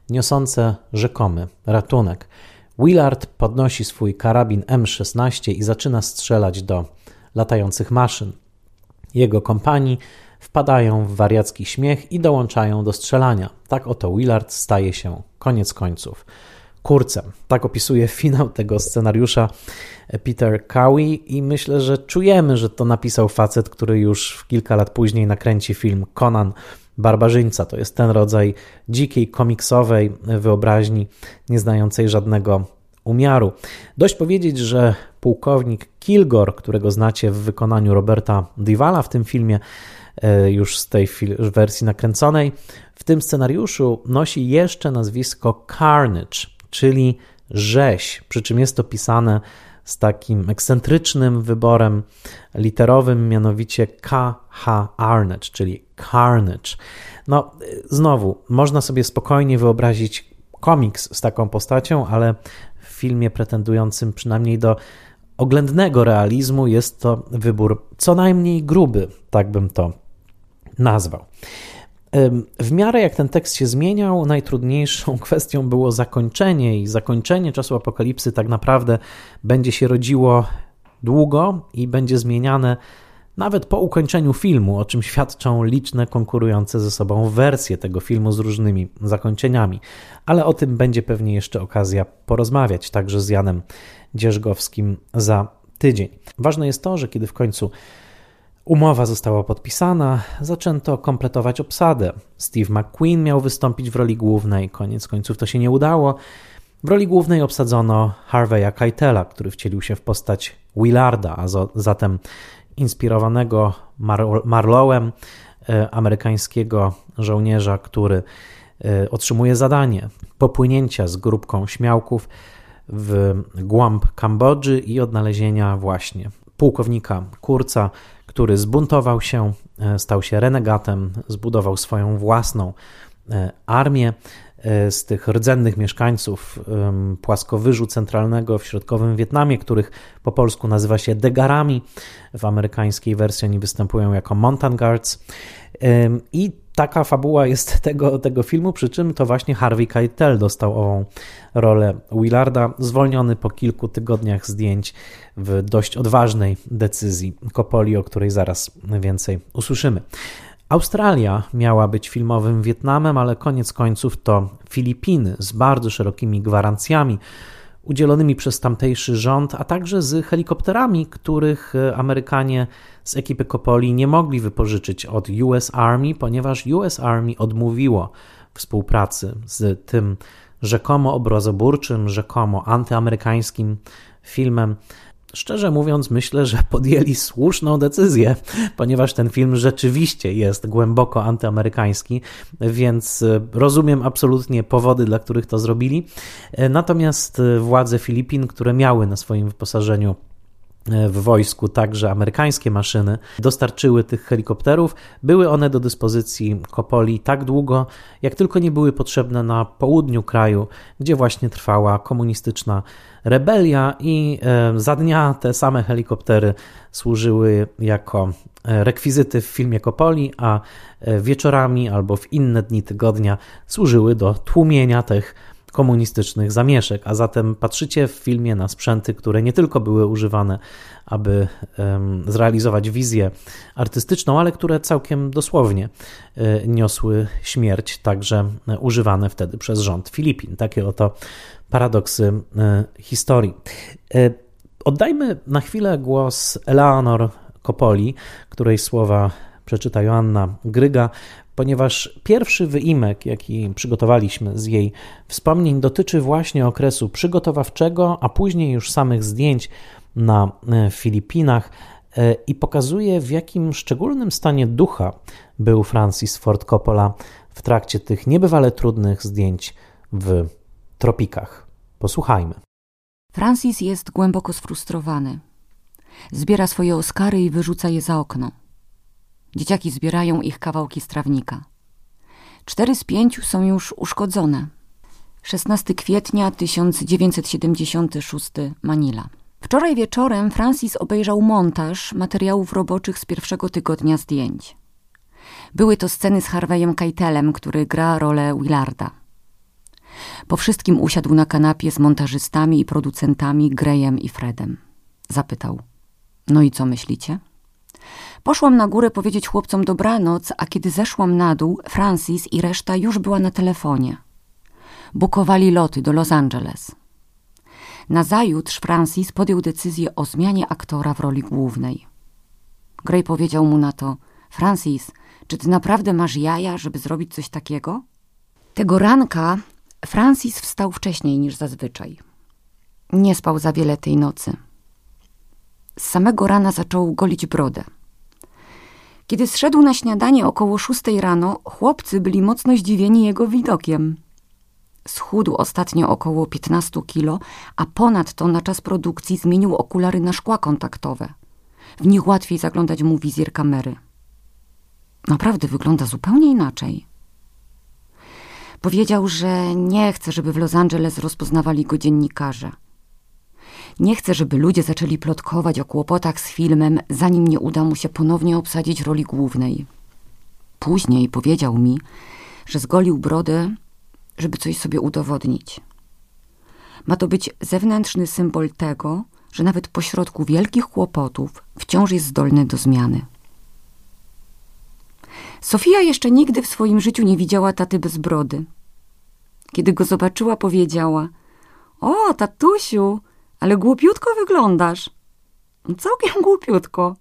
niosące rzekomy ratunek. Willard podnosi swój karabin M16 i zaczyna strzelać do latających maszyn. Jego kompanii wpadają w wariacki śmiech i dołączają do strzelania. Tak oto Willard staje się, koniec końców, kurcem. Tak opisuje finał tego scenariusza Peter Cowie i myślę, że czujemy, że to napisał facet, który już kilka lat później nakręci film Conan Barbarzyńca. To jest ten rodzaj dzikiej, komiksowej wyobraźni, nie znającej żadnego umiaru. Dość powiedzieć, że pułkownik Kilgore, którego znacie w wykonaniu Roberta Duvala w tym filmie, już z tej wersji nakręconej, w tym scenariuszu nosi jeszcze nazwisko Carnage, czyli rzeź, przy czym jest to pisane z takim ekscentrycznym wyborem literowym, mianowicie K.H. Arnage, czyli Carnage. No, znowu, można sobie spokojnie wyobrazić komiks z taką postacią, ale w filmie pretendującym przynajmniej do oględnego realizmu jest to wybór co najmniej gruby, tak bym to nazwał. W miarę jak ten tekst się zmieniał, najtrudniejszą kwestią było zakończenie i zakończenie Czasu Apokalipsy tak naprawdę będzie się rodziło długo i będzie zmieniane nawet po ukończeniu filmu, o czym świadczą liczne konkurujące ze sobą wersje tego filmu z różnymi zakończeniami. Ale o tym będzie pewnie jeszcze okazja porozmawiać, także z Janem Dzierżgowskim za tydzień. Ważne jest to, że kiedy w końcu umowa została podpisana, zaczęto kompletować obsadę. Steve McQueen miał wystąpić w roli głównej, koniec końców to się nie udało. W roli głównej obsadzono Harvey'a Keitela, który wcielił się w postać Willarda, a zatem inspirowanego Marlowem, amerykańskiego żołnierza, który otrzymuje zadanie popłynięcia z grupką śmiałków w głąb Kambodży i odnalezienia właśnie pułkownika Kurca, który zbuntował się, stał się renegatem, zbudował swoją własną armię z tych rdzennych mieszkańców płaskowyżu centralnego w środkowym Wietnamie, których po polsku nazywa się Degarami. W amerykańskiej wersji oni występują jako Mountain Guards. I taka fabuła jest tego filmu, przy czym to właśnie Harvey Keitel dostał ową rolę Willarda, zwolniony po kilku tygodniach zdjęć w dość odważnej decyzji Coppoli, o której zaraz więcej usłyszymy. Australia miała być filmowym Wietnamem, ale koniec końców to Filipiny z bardzo szerokimi gwarancjami udzielonymi przez tamtejszy rząd, a także z helikopterami, których Amerykanie z ekipy Coppoli nie mogli wypożyczyć od US Army, ponieważ US Army odmówiło współpracy z tym rzekomo obrazoburczym, rzekomo antyamerykańskim filmem. Szczerze mówiąc, myślę, że podjęli słuszną decyzję, ponieważ ten film rzeczywiście jest głęboko antyamerykański, więc rozumiem absolutnie powody, dla których to zrobili. Natomiast władze Filipin, które miały na swoim wyposażeniu w wojsku także amerykańskie maszyny, dostarczyły tych helikopterów. Były one do dyspozycji Coppoli tak długo, jak tylko nie były potrzebne na południu kraju, gdzie właśnie trwała komunistyczna rebelia i za dnia te same helikoptery służyły jako rekwizyty w filmie Coppoli, a wieczorami albo w inne dni tygodnia służyły do tłumienia tych komunistycznych zamieszek, a zatem patrzycie w filmie na sprzęty, które nie tylko były używane, aby zrealizować wizję artystyczną, ale które całkiem dosłownie niosły śmierć, także używane wtedy przez rząd Filipin. Takie oto paradoksy historii. Oddajmy na chwilę głos Eleanor Coppoli, której słowa przeczyta Joanna Gryga, ponieważ pierwszy wyimek, jaki przygotowaliśmy z jej wspomnień, dotyczy właśnie okresu przygotowawczego, a później już samych zdjęć na Filipinach i pokazuje, w jakim szczególnym stanie ducha był Francis Ford Coppola w trakcie tych niebywale trudnych zdjęć w tropikach. Posłuchajmy. Francis jest głęboko sfrustrowany. Zbiera swoje Oscary i wyrzuca je za okno. Dzieciaki zbierają ich kawałki z trawnika. 4 z 5 są już uszkodzone. 16 kwietnia 1976, Manila. Wczoraj wieczorem Francis obejrzał montaż materiałów roboczych z pierwszego tygodnia zdjęć. Były to sceny z Harvey'em Keitelem, który gra rolę Willarda. Po wszystkim usiadł na kanapie z montażystami i producentami Grayem i Fredem. Zapytał: no i co myślicie? Poszłam na górę powiedzieć chłopcom dobranoc, a kiedy zeszłam na dół, Francis i reszta już była na telefonie. Bukowali loty do Los Angeles. Nazajutrz Francis podjął decyzję o zmianie aktora w roli głównej. Gray powiedział mu na to: Francis, czy ty naprawdę masz jaja, żeby zrobić coś takiego? Tego ranka Francis wstał wcześniej niż zazwyczaj. Nie spał za wiele tej nocy. Z samego rana zaczął golić brodę. Kiedy zszedł na śniadanie około 6 rano, chłopcy byli mocno zdziwieni jego widokiem. Schudł ostatnio około 15 kilo, a ponadto na czas produkcji zmienił okulary na szkła kontaktowe. W nich łatwiej zaglądać mu wizjer kamery. Naprawdę wygląda zupełnie inaczej. Powiedział, że nie chce, żeby w Los Angeles rozpoznawali go dziennikarze. Nie chce, żeby ludzie zaczęli plotkować o kłopotach z filmem, zanim nie uda mu się ponownie obsadzić roli głównej. Później powiedział mi, że zgolił brodę, żeby coś sobie udowodnić. Ma to być zewnętrzny symbol tego, że nawet pośrodku wielkich kłopotów wciąż jest zdolny do zmiany. Sofia jeszcze nigdy w swoim życiu nie widziała taty bez brody. Kiedy go zobaczyła, powiedziała: o, tatusiu, ale głupiutko wyglądasz. Całkiem głupiutko.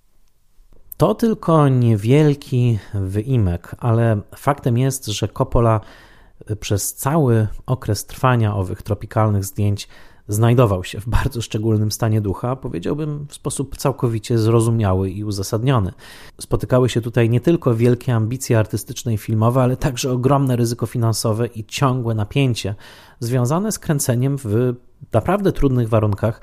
To tylko niewielki wyimek, ale faktem jest, że Coppola przez cały okres trwania owych tropikalnych zdjęć znajdował się w bardzo szczególnym stanie ducha, powiedziałbym w sposób całkowicie zrozumiały i uzasadniony. Spotykały się tutaj nie tylko wielkie ambicje artystyczne i filmowe, ale także ogromne ryzyko finansowe i ciągłe napięcie związane z kręceniem w naprawdę trudnych warunkach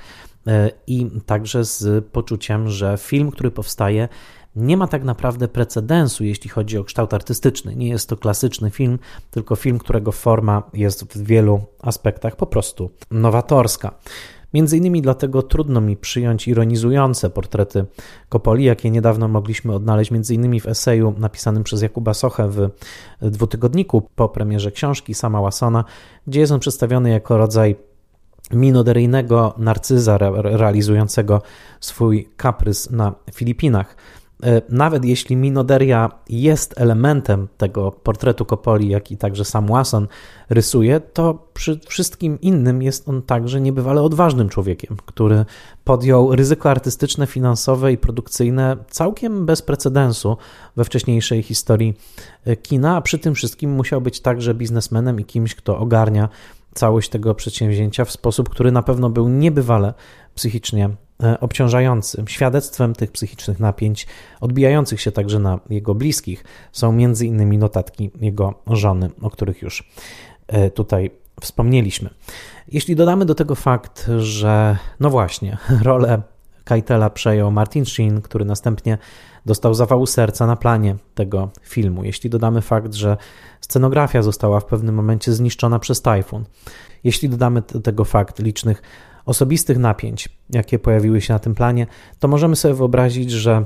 i także z poczuciem, że film, który powstaje, nie ma tak naprawdę precedensu, jeśli chodzi o kształt artystyczny. Nie jest to klasyczny film, tylko film, którego forma jest w wielu aspektach po prostu nowatorska. Między innymi dlatego trudno mi przyjąć ironizujące portrety Coppoli, jakie niedawno mogliśmy odnaleźć między innymi w eseju napisanym przez Jakuba Sochę w dwutygodniku po premierze książki Sama Wassona, gdzie jest on przedstawiony jako rodzaj minoderyjnego narcyza realizującego swój kaprys na Filipinach. Nawet jeśli minoderia jest elementem tego portretu Coppoli, jak i także sam Wasson rysuje, to przy wszystkim innym jest on także niebywale odważnym człowiekiem, który podjął ryzyko artystyczne, finansowe i produkcyjne całkiem bez precedensu we wcześniejszej historii kina, a przy tym wszystkim musiał być także biznesmenem i kimś, kto ogarnia całość tego przedsięwzięcia w sposób, który na pewno był niebywale psychicznie obciążający. Świadectwem tych psychicznych napięć, odbijających się także na jego bliskich, są między innymi notatki jego żony, o których już tutaj wspomnieliśmy. Jeśli dodamy do tego fakt, że no właśnie, rolę Keitela przejął Martin Sheen, który następnie dostał zawału serca na planie tego filmu. Jeśli dodamy fakt, że scenografia została w pewnym momencie zniszczona przez tajfun. Jeśli dodamy do tego fakt licznych osobistych napięć, jakie pojawiły się na tym planie, to możemy sobie wyobrazić, że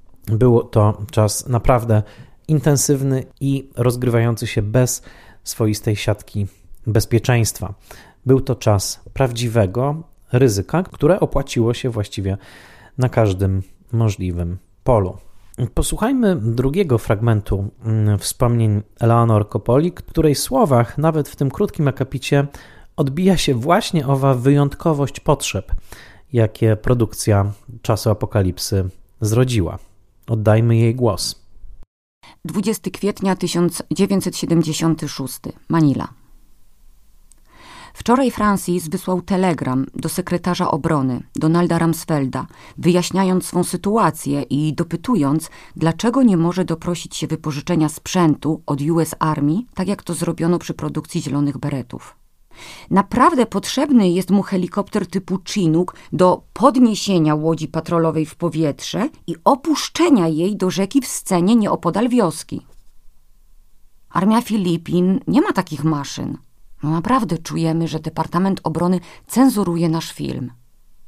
był to czas naprawdę intensywny i rozgrywający się bez swoistej siatki bezpieczeństwa. Był to czas prawdziwego ryzyka, które opłaciło się właściwie na każdym możliwym polu. Posłuchajmy drugiego fragmentu wspomnień Eleanor Coppoli, której słowach, nawet w tym krótkim akapicie, odbija się właśnie owa wyjątkowość potrzeb, jakie produkcja Czasu Apokalipsy zrodziła. Oddajmy jej głos. 20 kwietnia 1976, Manila. Wczoraj Francis wysłał telegram do sekretarza obrony, Donalda Rumsfelda, wyjaśniając swą sytuację i dopytując, dlaczego nie może doprosić się wypożyczenia sprzętu od US Army, tak jak to zrobiono przy produkcji Zielonych Beretów. Naprawdę potrzebny jest mu helikopter typu Chinook do podniesienia łodzi patrolowej w powietrze i opuszczenia jej do rzeki w scenie nieopodal wioski. Armia Filipin nie ma takich maszyn. No naprawdę czujemy, że Departament Obrony cenzuruje nasz film.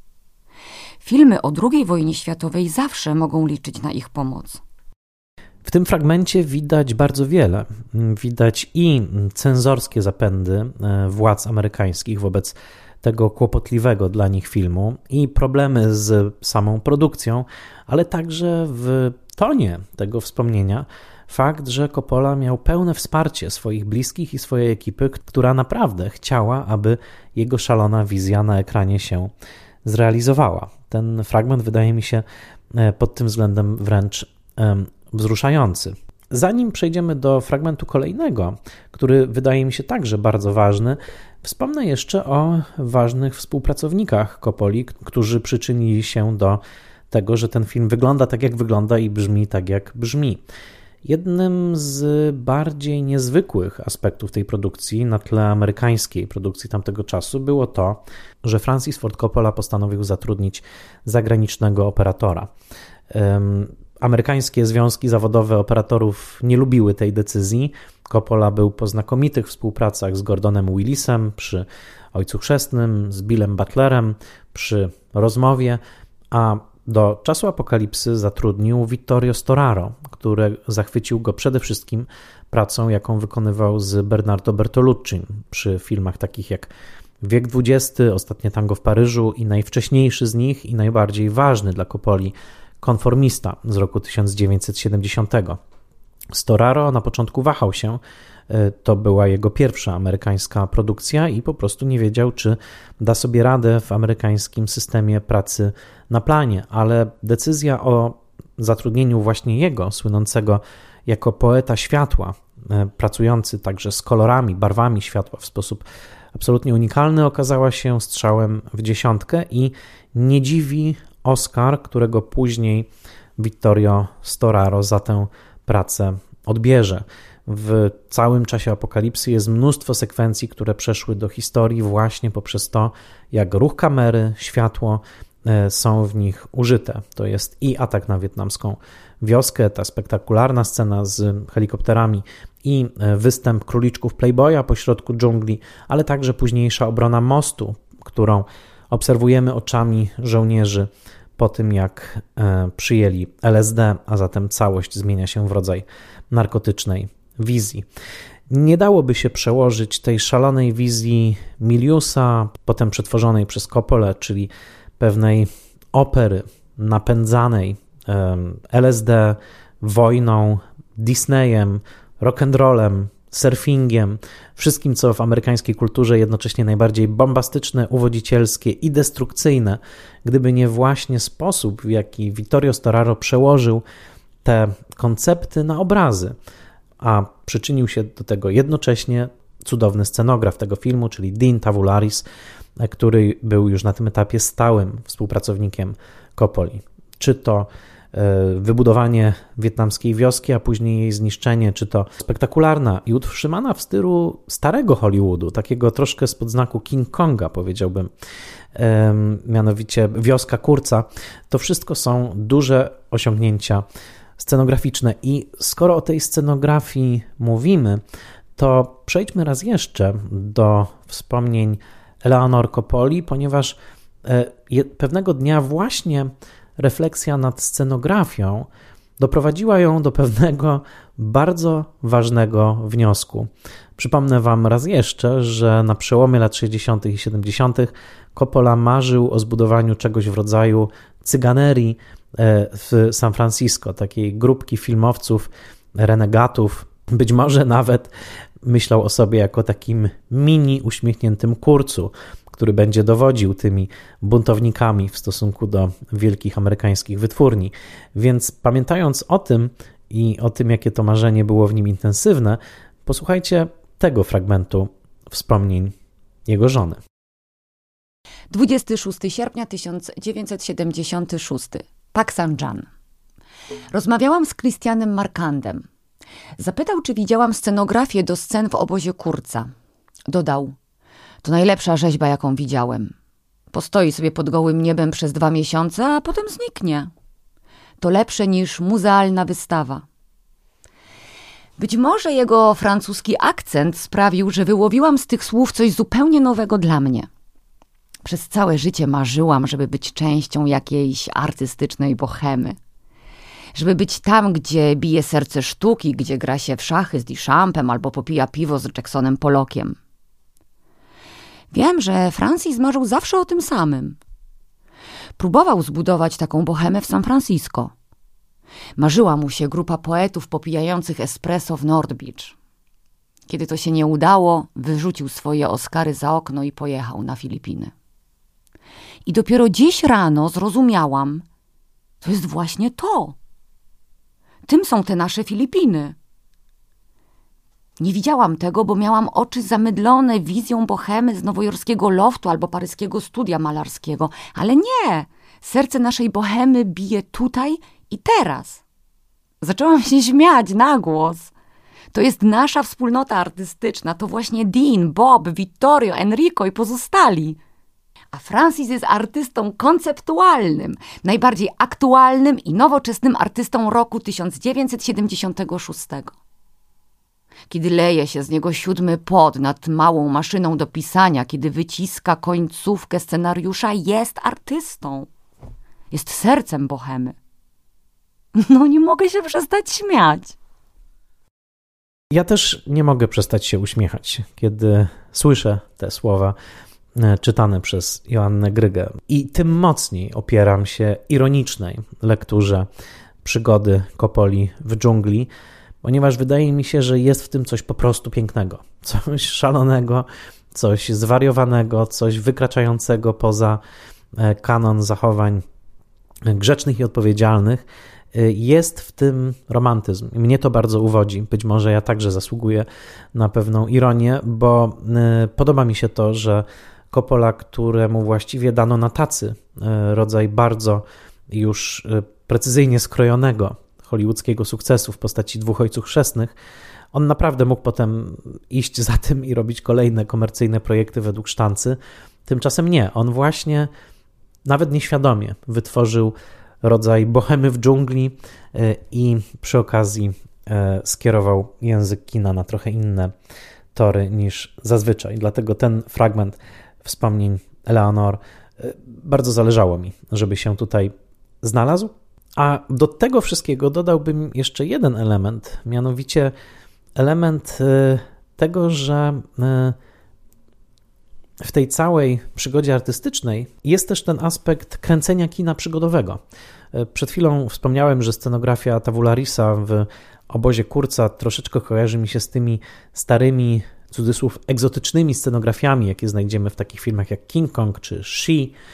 Filmy o II wojnie światowej zawsze mogą liczyć na ich pomoc. W tym fragmencie widać bardzo wiele. Widać i cenzorskie zapędy władz amerykańskich wobec tego kłopotliwego dla nich filmu i problemy z samą produkcją, ale także w tonie tego wspomnienia fakt, że Coppola miał pełne wsparcie swoich bliskich i swojej ekipy, która naprawdę chciała, aby jego szalona wizja na ekranie się zrealizowała. Ten fragment wydaje mi się pod tym względem wręcz wzruszający. Zanim przejdziemy do fragmentu kolejnego, który wydaje mi się także bardzo ważny, wspomnę jeszcze o ważnych współpracownikach Coppoli, którzy przyczynili się do tego, że ten film wygląda tak, jak wygląda i brzmi tak, jak brzmi. Jednym z bardziej niezwykłych aspektów tej produkcji na tle amerykańskiej produkcji tamtego czasu było to, że Francis Ford Coppola postanowił zatrudnić zagranicznego operatora. Amerykańskie związki zawodowe operatorów nie lubiły tej decyzji. Coppola był po znakomitych współpracach z Gordonem Willisem przy Ojcu Chrzestnym, z Billem Butlerem przy Rozmowie, a do Czasu Apokalipsy zatrudnił Vittorio Storaro, który zachwycił go przede wszystkim pracą, jaką wykonywał z Bernardo Bertoluccim przy filmach takich jak Wiek XX, Ostatnie tango w Paryżu i najwcześniejszy z nich i najbardziej ważny dla Coppoli Konformista z roku 1970. Storaro na początku wahał się, to była jego pierwsza amerykańska produkcja i po prostu nie wiedział, czy da sobie radę w amerykańskim systemie pracy na planie, ale decyzja o zatrudnieniu właśnie jego, słynącego jako poeta światła, pracujący także z kolorami, barwami światła w sposób absolutnie unikalny, okazała się strzałem w dziesiątkę i nie dziwi Oscar, którego później Vittorio Storaro za tę pracę odbierze. W całym Czasie Apokalipsy jest mnóstwo sekwencji, które przeszły do historii właśnie poprzez to, jak ruch kamery, światło są w nich użyte. To jest i atak na wietnamską wioskę, ta spektakularna scena z helikopterami i występ króliczków Playboya pośrodku dżungli, ale także późniejsza obrona mostu, którą obserwujemy oczami żołnierzy po tym, jak przyjęli LSD, a zatem całość zmienia się w rodzaj narkotycznej wizji. Nie dałoby się przełożyć tej szalonej wizji Miliusa, potem przetworzonej przez Coppolę, czyli pewnej opery napędzanej LSD, wojną, Disneyem, rock'n'rollem, surfingiem, wszystkim, co w amerykańskiej kulturze jednocześnie najbardziej bombastyczne, uwodzicielskie i destrukcyjne, gdyby nie właśnie sposób, w jaki Vittorio Storaro przełożył te koncepty na obrazy, a przyczynił się do tego jednocześnie cudowny scenograf tego filmu, czyli Dean Tavoularis, który był już na tym etapie stałym współpracownikiem Coppoli. Czy to wybudowanie wietnamskiej wioski, a później jej zniszczenie, czy to spektakularna i utrzymana w stylu starego Hollywoodu, takiego troszkę spod znaku King Konga, powiedziałbym, mianowicie Wioska Kurca, to wszystko są duże osiągnięcia scenograficzne i skoro o tej scenografii mówimy, to przejdźmy raz jeszcze do wspomnień Eleanor Coppoli, ponieważ pewnego dnia właśnie refleksja nad scenografią doprowadziła ją do pewnego bardzo ważnego wniosku. Przypomnę Wam raz jeszcze, że na przełomie lat 60. i 70. Coppola marzył o zbudowaniu czegoś w rodzaju cyganerii w San Francisco, takiej grupki filmowców, renegatów, być może nawet myślał o sobie jako takim mini uśmiechniętym kurcu, który będzie dowodził tymi buntownikami w stosunku do wielkich amerykańskich wytwórni. Więc pamiętając o tym i o tym, jakie to marzenie było w nim intensywne, posłuchajcie tego fragmentu wspomnień jego żony. 26 sierpnia 1976. Pak San-jan. Rozmawiałam z Christianem Markandem. Zapytał, czy widziałam scenografię do scen w obozie Kurca. Dodał: to najlepsza rzeźba, jaką widziałem. Postoi sobie pod gołym niebem przez 2 miesiące, a potem zniknie. To lepsze niż muzealna wystawa. Być może jego francuski akcent sprawił, że wyłowiłam z tych słów coś zupełnie nowego dla mnie. Przez całe życie marzyłam, żeby być częścią jakiejś artystycznej bohemy. Żeby być tam, gdzie bije serce sztuki, gdzie gra się w szachy z Duchampem albo popija piwo z Jacksonem Pollockiem. Wiem, że Francis marzył zawsze o tym samym. Próbował zbudować taką bohemę w San Francisco. Marzyła mu się grupa poetów popijających espresso w North Beach. Kiedy to się nie udało, wyrzucił swoje Oscary za okno i pojechał na Filipiny. I dopiero dziś rano zrozumiałam, to jest właśnie to. Tym są te nasze Filipiny. Nie widziałam tego, bo miałam oczy zamydlone wizją bohemy z nowojorskiego loftu albo paryskiego studia malarskiego. Ale nie! Serce naszej bohemy bije tutaj i teraz. Zaczęłam się śmiać na głos. To jest nasza wspólnota artystyczna. To właśnie Dean, Bob, Vittorio, Enrico i pozostali. A Francis jest artystą konceptualnym, najbardziej aktualnym i nowoczesnym artystą roku 1976. Kiedy leje się z niego 7 pot nad małą maszyną do pisania, kiedy wyciska końcówkę scenariusza, jest artystą. Jest sercem bohemy. No nie mogę się przestać śmiać. Ja też nie mogę przestać się uśmiechać, kiedy słyszę te słowa czytane przez Joannę Grygę. I tym mocniej opieram się ironicznej lekturze przygody Coppoli w dżungli, ponieważ wydaje mi się, że jest w tym coś po prostu pięknego. Coś szalonego, coś zwariowanego, coś wykraczającego poza kanon zachowań grzecznych i odpowiedzialnych. Jest w tym romantyzm i mnie to bardzo uwodzi. Być może ja także zasługuję na pewną ironię, bo podoba mi się to, że Coppola, któremu właściwie dano na tacy rodzaj bardzo już precyzyjnie skrojonego hollywoodzkiego sukcesu w postaci 2 Ojców Chrzestnych, on naprawdę mógł potem iść za tym i robić kolejne komercyjne projekty według sztancy. Tymczasem nie. On właśnie nawet nieświadomie wytworzył rodzaj bohemy w dżungli i przy okazji skierował język kina na trochę inne tory niż zazwyczaj. Dlatego ten fragment wspomnień Eleanor bardzo zależało mi, żeby się tutaj znalazł. A do tego wszystkiego dodałbym jeszcze jeden element, mianowicie element tego, że w tej całej przygodzie artystycznej jest też ten aspekt kręcenia kina przygodowego. Przed chwilą wspomniałem, że scenografia Tavularisa w Obozie Kurca troszeczkę kojarzy mi się z tymi starymi, cudzysłów, egzotycznymi scenografiami, jakie znajdziemy w takich filmach jak King Kong czy She.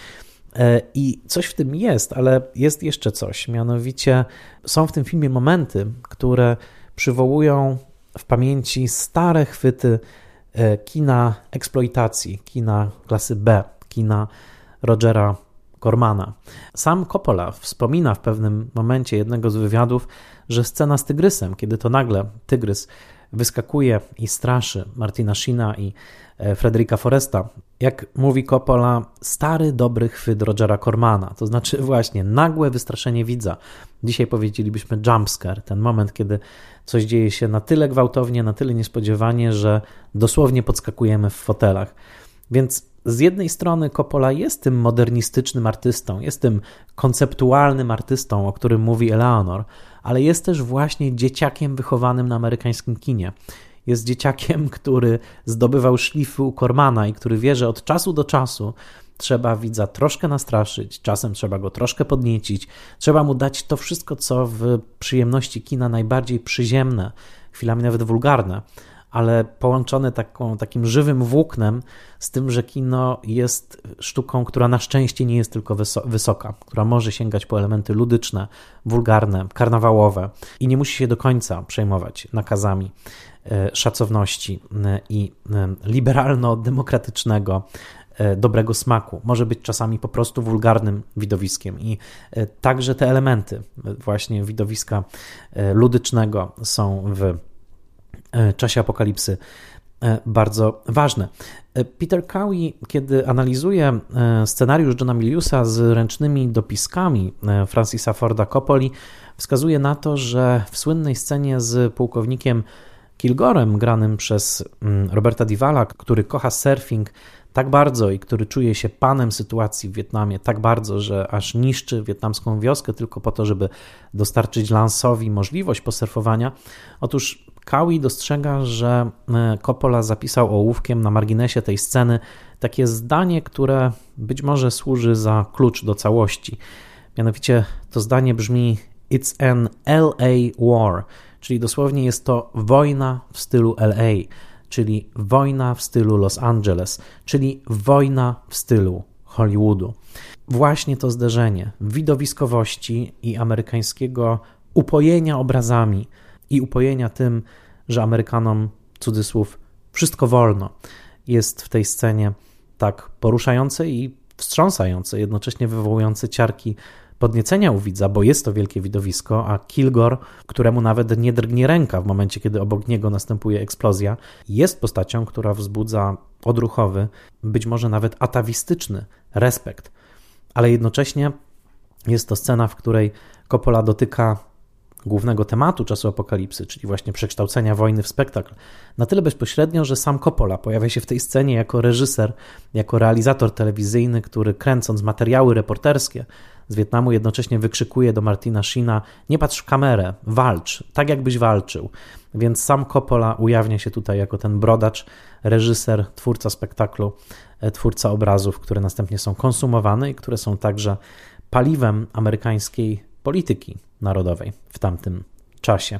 I coś w tym jest, ale jest jeszcze coś. Mianowicie są w tym filmie momenty, które przywołują w pamięci stare chwyty kina eksploitacji, kina klasy B, kina Rogera Cormana. Sam Coppola wspomina w pewnym momencie jednego z wywiadów, że scena z tygrysem, kiedy to nagle tygrys wyskakuje i straszy Martina Sheena i Frederica Forresta, jak mówi Coppola, stary, dobry chwyt Rogera Cormana, to znaczy właśnie nagłe wystraszenie widza. Dzisiaj powiedzielibyśmy jumpscare, ten moment, kiedy coś dzieje się na tyle gwałtownie, na tyle niespodziewanie, że dosłownie podskakujemy w fotelach. Więc z jednej strony Coppola jest tym modernistycznym artystą, jest tym konceptualnym artystą, o którym mówi Eleanor, ale jest też właśnie dzieciakiem wychowanym na amerykańskim kinie. Jest dzieciakiem, który zdobywał szlify u Cormana i który wie, że od czasu do czasu trzeba widza troszkę nastraszyć, czasem trzeba go troszkę podniecić, trzeba mu dać to wszystko, co w przyjemności kina najbardziej przyziemne, chwilami nawet wulgarne, ale połączone takim żywym włóknem z tym, że kino jest sztuką, która na szczęście nie jest tylko wysoka, która może sięgać po elementy ludyczne, wulgarne, karnawałowe i nie musi się do końca przejmować nakazami szacowności i liberalno-demokratycznego dobrego smaku. Może być czasami po prostu wulgarnym widowiskiem i także te elementy właśnie widowiska ludycznego są w czasie apokalipsy bardzo ważne. Peter Cowie, kiedy analizuje scenariusz Johna Miliusa z ręcznymi dopiskami Francisa Forda Coppoli, wskazuje na to, że w słynnej scenie z pułkownikiem Kilgorem, granym przez Roberta Duvalla, który kocha surfing tak bardzo i który czuje się panem sytuacji w Wietnamie tak bardzo, że aż niszczy wietnamską wioskę tylko po to, żeby dostarczyć Lance'owi możliwość posurfowania. Otóż Cowie dostrzega, że Coppola zapisał ołówkiem na marginesie tej sceny takie zdanie, które być może służy za klucz do całości. Mianowicie to zdanie brzmi "It's an LA war", czyli dosłownie jest to wojna w stylu LA, czyli wojna w stylu Los Angeles, czyli wojna w stylu Hollywoodu. Właśnie to zderzenie widowiskowości i amerykańskiego upojenia obrazami i upojenia tym, że Amerykanom, cudzysłów, wszystko wolno, jest w tej scenie tak poruszające i wstrząsające, jednocześnie wywołujące ciarki podniecenia u widza, bo jest to wielkie widowisko, a Kilgore, któremu nawet nie drgnie ręka w momencie, kiedy obok niego następuje eksplozja, jest postacią, która wzbudza odruchowy, być może nawet atawistyczny respekt. Ale jednocześnie jest to scena, w której Coppola dotyka głównego tematu czasu apokalipsy, czyli właśnie przekształcenia wojny w spektakl, na tyle bezpośrednio, że sam Coppola pojawia się w tej scenie jako reżyser, jako realizator telewizyjny, który kręcąc materiały reporterskie z Wietnamu jednocześnie wykrzykuje do Martina Sheena: nie patrz w kamerę, walcz, tak jakbyś walczył. Więc sam Coppola ujawnia się tutaj jako ten brodacz, reżyser, twórca spektaklu, twórca obrazów, które następnie są konsumowane i które są także paliwem amerykańskiej polityki narodowej w tamtym czasie.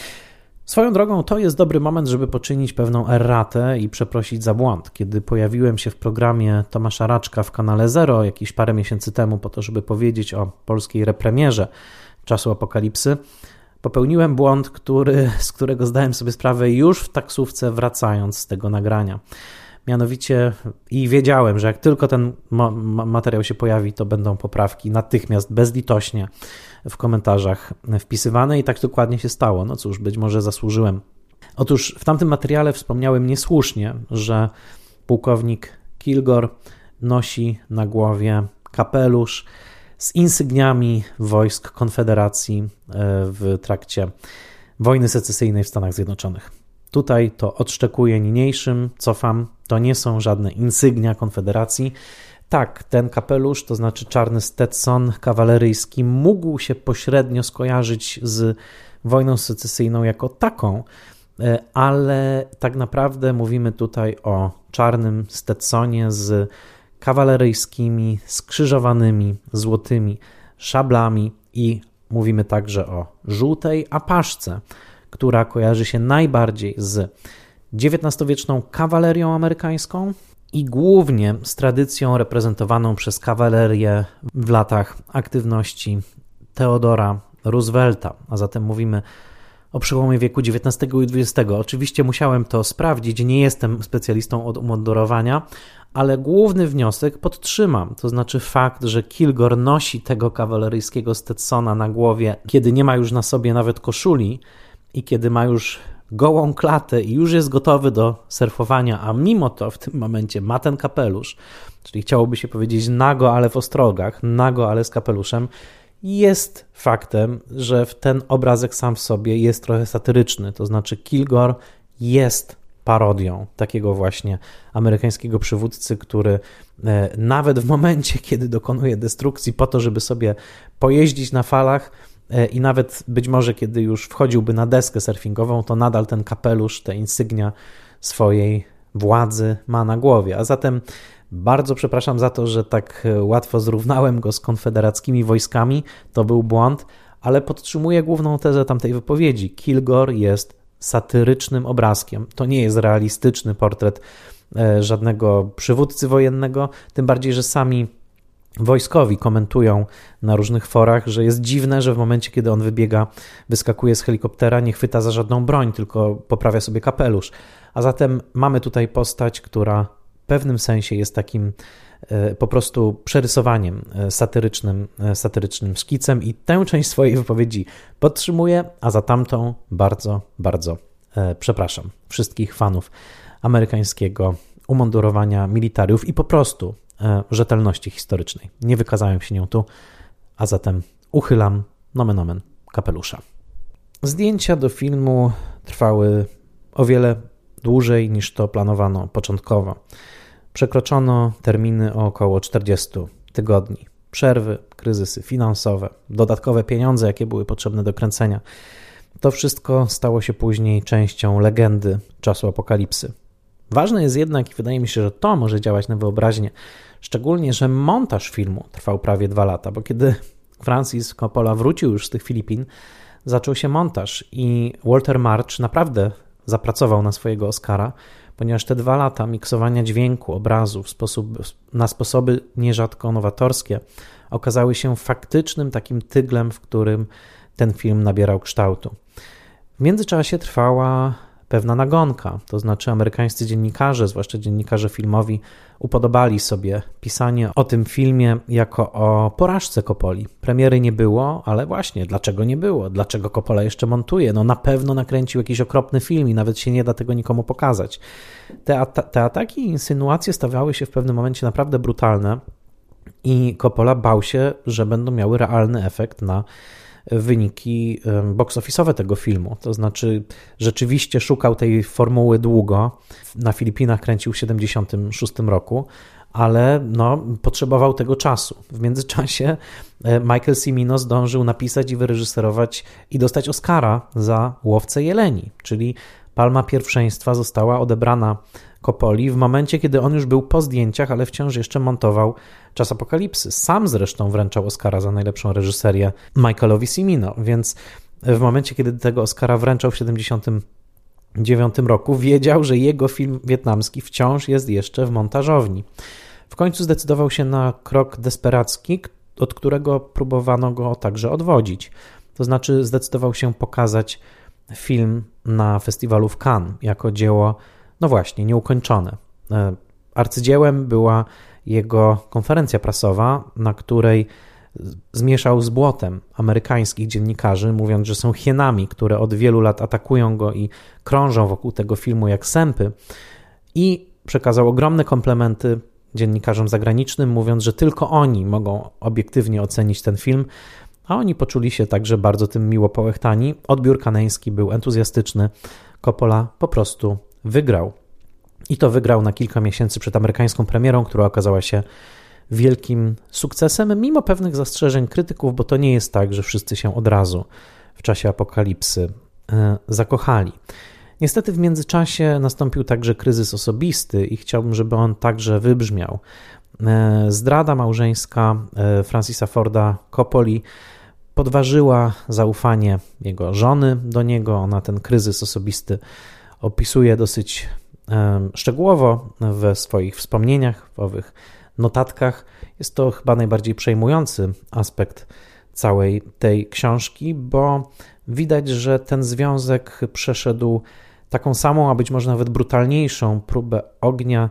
Swoją drogą to jest dobry moment, żeby poczynić pewną erratę i przeprosić za błąd. Kiedy pojawiłem się w programie Tomasza Raczka w kanale Zero jakieś parę miesięcy temu po to, żeby powiedzieć o polskiej repremierze czasu apokalipsy, popełniłem błąd, z którego zdałem sobie sprawę już w taksówce wracając z tego nagrania. Mianowicie i wiedziałem, że jak tylko ten materiał się pojawi, to będą poprawki natychmiast, bezlitośnie w komentarzach wpisywane i tak dokładnie się stało. No cóż, być może zasłużyłem. Otóż w tamtym materiale wspomniałem niesłusznie, że pułkownik Kilgore nosi na głowie kapelusz z insygniami wojsk Konfederacji w trakcie wojny secesyjnej w Stanach Zjednoczonych. Tutaj to odszczekuję niniejszym, cofam, to nie są żadne insygnia Konfederacji. Tak, ten kapelusz, to znaczy czarny Stetson kawaleryjski, mógł się pośrednio skojarzyć z wojną secesyjną jako taką, ale tak naprawdę mówimy tutaj o czarnym Stetsonie z kawaleryjskimi, skrzyżowanymi, złotymi szablami i mówimy także o żółtej apaszce, która kojarzy się najbardziej z XIX-wieczną kawalerią amerykańską i głównie z tradycją reprezentowaną przez kawalerię w latach aktywności Theodora Roosevelta, a zatem mówimy o przełomie wieku XIX i XX. Oczywiście musiałem to sprawdzić, nie jestem specjalistą od umundurowania, ale główny wniosek podtrzymam, to znaczy fakt, że Kilgore nosi tego kawaleryjskiego Stetsona na głowie, kiedy nie ma już na sobie nawet koszuli i kiedy ma już gołą klatę i już jest gotowy do surfowania, a mimo to w tym momencie ma ten kapelusz, czyli chciałoby się powiedzieć nago, ale w ostrogach, nago, ale z kapeluszem, jest faktem, że ten obrazek sam w sobie jest trochę satyryczny, to znaczy Kilgore jest parodią takiego właśnie amerykańskiego przywódcy, który nawet w momencie, kiedy dokonuje destrukcji po to, żeby sobie pojeździć na falach i nawet być może kiedy już wchodziłby na deskę surfingową, to nadal ten kapelusz, te insygnia swojej władzy ma na głowie. A zatem bardzo przepraszam za to, że tak łatwo zrównałem go z konfederackimi wojskami, to był błąd, ale podtrzymuję główną tezę tamtej wypowiedzi. Kilgore jest satyrycznym obrazkiem. To nie jest realistyczny portret żadnego przywódcy wojennego, tym bardziej, że sami wojskowi komentują na różnych forach, że jest dziwne, że w momencie, kiedy on wyskakuje z helikoptera, nie chwyta za żadną broń, tylko poprawia sobie kapelusz. A zatem mamy tutaj postać, która w pewnym sensie jest takim po prostu przerysowaniem satyrycznym szkicem i tę część swojej wypowiedzi podtrzymuję, a za tamtą bardzo, bardzo przepraszam wszystkich fanów amerykańskiego umundurowania militariów i po prostu rzetelności historycznej. Nie wykazałem się nią tu, a zatem uchylam nomen omen kapelusza. Zdjęcia do filmu trwały o wiele dłużej niż to planowano początkowo. Przekroczono terminy o około 40 tygodni. Przerwy, kryzysy finansowe, dodatkowe pieniądze, jakie były potrzebne do kręcenia. To wszystko stało się później częścią legendy czasu apokalipsy. Ważne jest jednak, i wydaje mi się, że to może działać na wyobraźnię, szczególnie, że montaż filmu trwał prawie 2 lata, bo kiedy Francis Coppola wrócił już z tych Filipin, zaczął się montaż i Walter March naprawdę zapracował na swojego Oscara, ponieważ te 2 lata miksowania dźwięku, obrazu na sposoby nierzadko nowatorskie okazały się faktycznym takim tyglem, w którym ten film nabierał kształtu. W międzyczasie trwała pewna nagonka, to znaczy amerykańscy dziennikarze, zwłaszcza dziennikarze filmowi, upodobali sobie pisanie o tym filmie jako o porażce Coppoli. Premiery nie było, ale właśnie, dlaczego nie było? Dlaczego Coppola jeszcze montuje? No na pewno nakręcił jakiś okropny film i nawet się nie da tego nikomu pokazać. Te ataki i insynuacje stawały się w pewnym momencie naprawdę brutalne i Coppola bał się, że będą miały realny efekt na wyniki box office'owe tego filmu. To znaczy rzeczywiście szukał tej formuły długo. Na Filipinach kręcił w 1976 roku, ale potrzebował tego czasu. W międzyczasie Michael Cimino zdążył napisać i wyreżyserować i dostać Oscara za Łowcę jeleni, czyli palma pierwszeństwa została odebrana Coppoli w momencie, kiedy on już był po zdjęciach, ale wciąż jeszcze montował Czas apokalipsy. Sam zresztą wręczał Oscara za najlepszą reżyserię Michaelowi Cimino, więc w momencie, kiedy tego Oscara wręczał w 1979 roku, wiedział, że jego film wietnamski wciąż jest jeszcze w montażowni. W końcu zdecydował się na krok desperacki, od którego próbowano go także odwodzić. To znaczy zdecydował się pokazać film na festiwalu w Cannes jako dzieło, nieukończone. Arcydziełem była jego konferencja prasowa, na której zmieszał z błotem amerykańskich dziennikarzy, mówiąc, że są hienami, które od wielu lat atakują go i krążą wokół tego filmu jak sępy, i przekazał ogromne komplementy dziennikarzom zagranicznym, mówiąc, że tylko oni mogą obiektywnie ocenić ten film, a oni poczuli się także bardzo tym miło połechtani. Odbiór kaneński był entuzjastyczny. Coppola po prostu wygrał. I to wygrał na kilka miesięcy przed amerykańską premierą, która okazała się wielkim sukcesem, mimo pewnych zastrzeżeń krytyków, bo to nie jest tak, że wszyscy się od razu w czasie apokalipsy zakochali. Niestety w międzyczasie nastąpił także kryzys osobisty i chciałbym, żeby on także wybrzmiał. Zdrada małżeńska Francisa Forda Coppoli podważyła zaufanie jego żony do niego. Ona ten kryzys osobisty opisuje dosyć szczegółowo we swoich wspomnieniach, w owych notatkach. Jest to chyba najbardziej przejmujący aspekt całej tej książki, bo widać, że ten związek przeszedł taką samą, a być może nawet brutalniejszą próbę ognia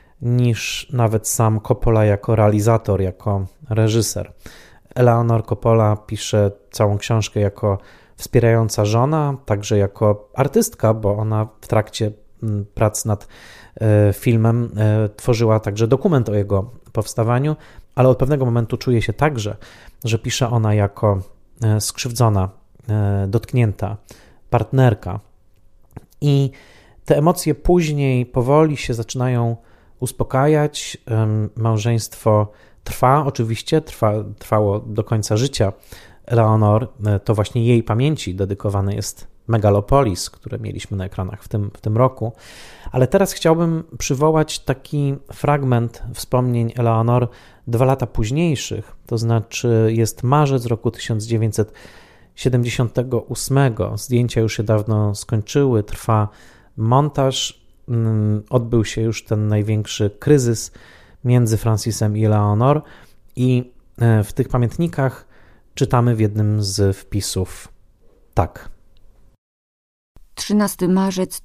niż nawet sam Coppola jako realizator, jako reżyser. Eleanor Coppola pisze całą książkę jako wspierająca żona, także jako artystka, bo ona w trakcie prac nad filmem tworzyła także dokument o jego powstawaniu, ale od pewnego momentu czuje się także, że pisze ona jako skrzywdzona, dotknięta partnerka. I te emocje później powoli się zaczynają uspokajać. Małżeństwo trwa, oczywiście, trwało do końca życia Eleanor. To właśnie jej pamięci dedykowany jest Megalopolis, które mieliśmy na ekranach w tym roku. Ale teraz chciałbym przywołać taki fragment wspomnień Eleanor 2 lata późniejszych, to znaczy jest marzec roku 1978. Zdjęcia już się dawno skończyły, trwa montaż, odbył się już ten największy kryzys między Francisem i Eleanor i w tych pamiętnikach czytamy w jednym z wpisów tak. 13 marzec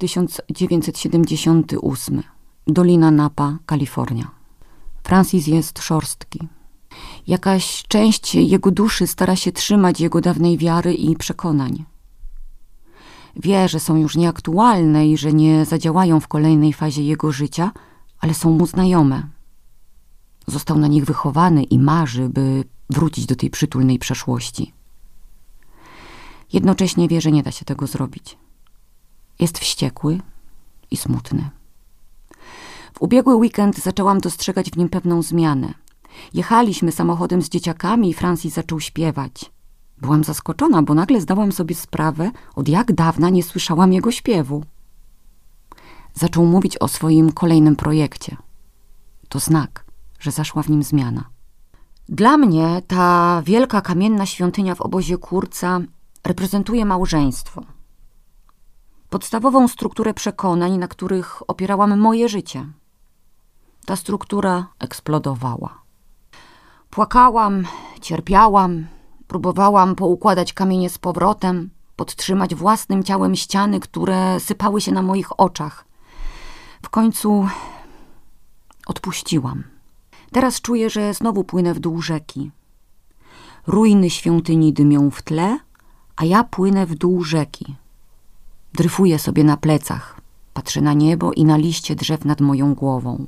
1978. Dolina Napa, Kalifornia. Francis jest szorstki. Jakaś część jego duszy stara się trzymać jego dawnej wiary i przekonań. Wie, że są już nieaktualne i że nie zadziałają w kolejnej fazie jego życia, ale są mu znajome. Został na nich wychowany i marzy, by wrócić do tej przytulnej przeszłości. Jednocześnie wie, że nie da się tego zrobić. Jest wściekły i smutny. W ubiegły weekend zaczęłam dostrzegać w nim pewną zmianę. Jechaliśmy samochodem z dzieciakami i Francis zaczął śpiewać. Byłam zaskoczona, bo nagle zdałam sobie sprawę, od jak dawna nie słyszałam jego śpiewu. Zaczął mówić o swoim kolejnym projekcie. To znak, że zaszła w nim zmiana. Dla mnie ta wielka kamienna świątynia w obozie Kurca reprezentuje małżeństwo. Podstawową strukturę przekonań, na których opierałam moje życie. Ta struktura eksplodowała. Płakałam, cierpiałam, próbowałam poukładać kamienie z powrotem, podtrzymać własnym ciałem ściany, które sypały się na moich oczach. W końcu odpuściłam. Teraz czuję, że znowu płynę w dół rzeki. Ruiny świątyni dymią w tle, a ja płynę w dół rzeki. Dryfuję sobie na plecach, patrzę na niebo i na liście drzew nad moją głową.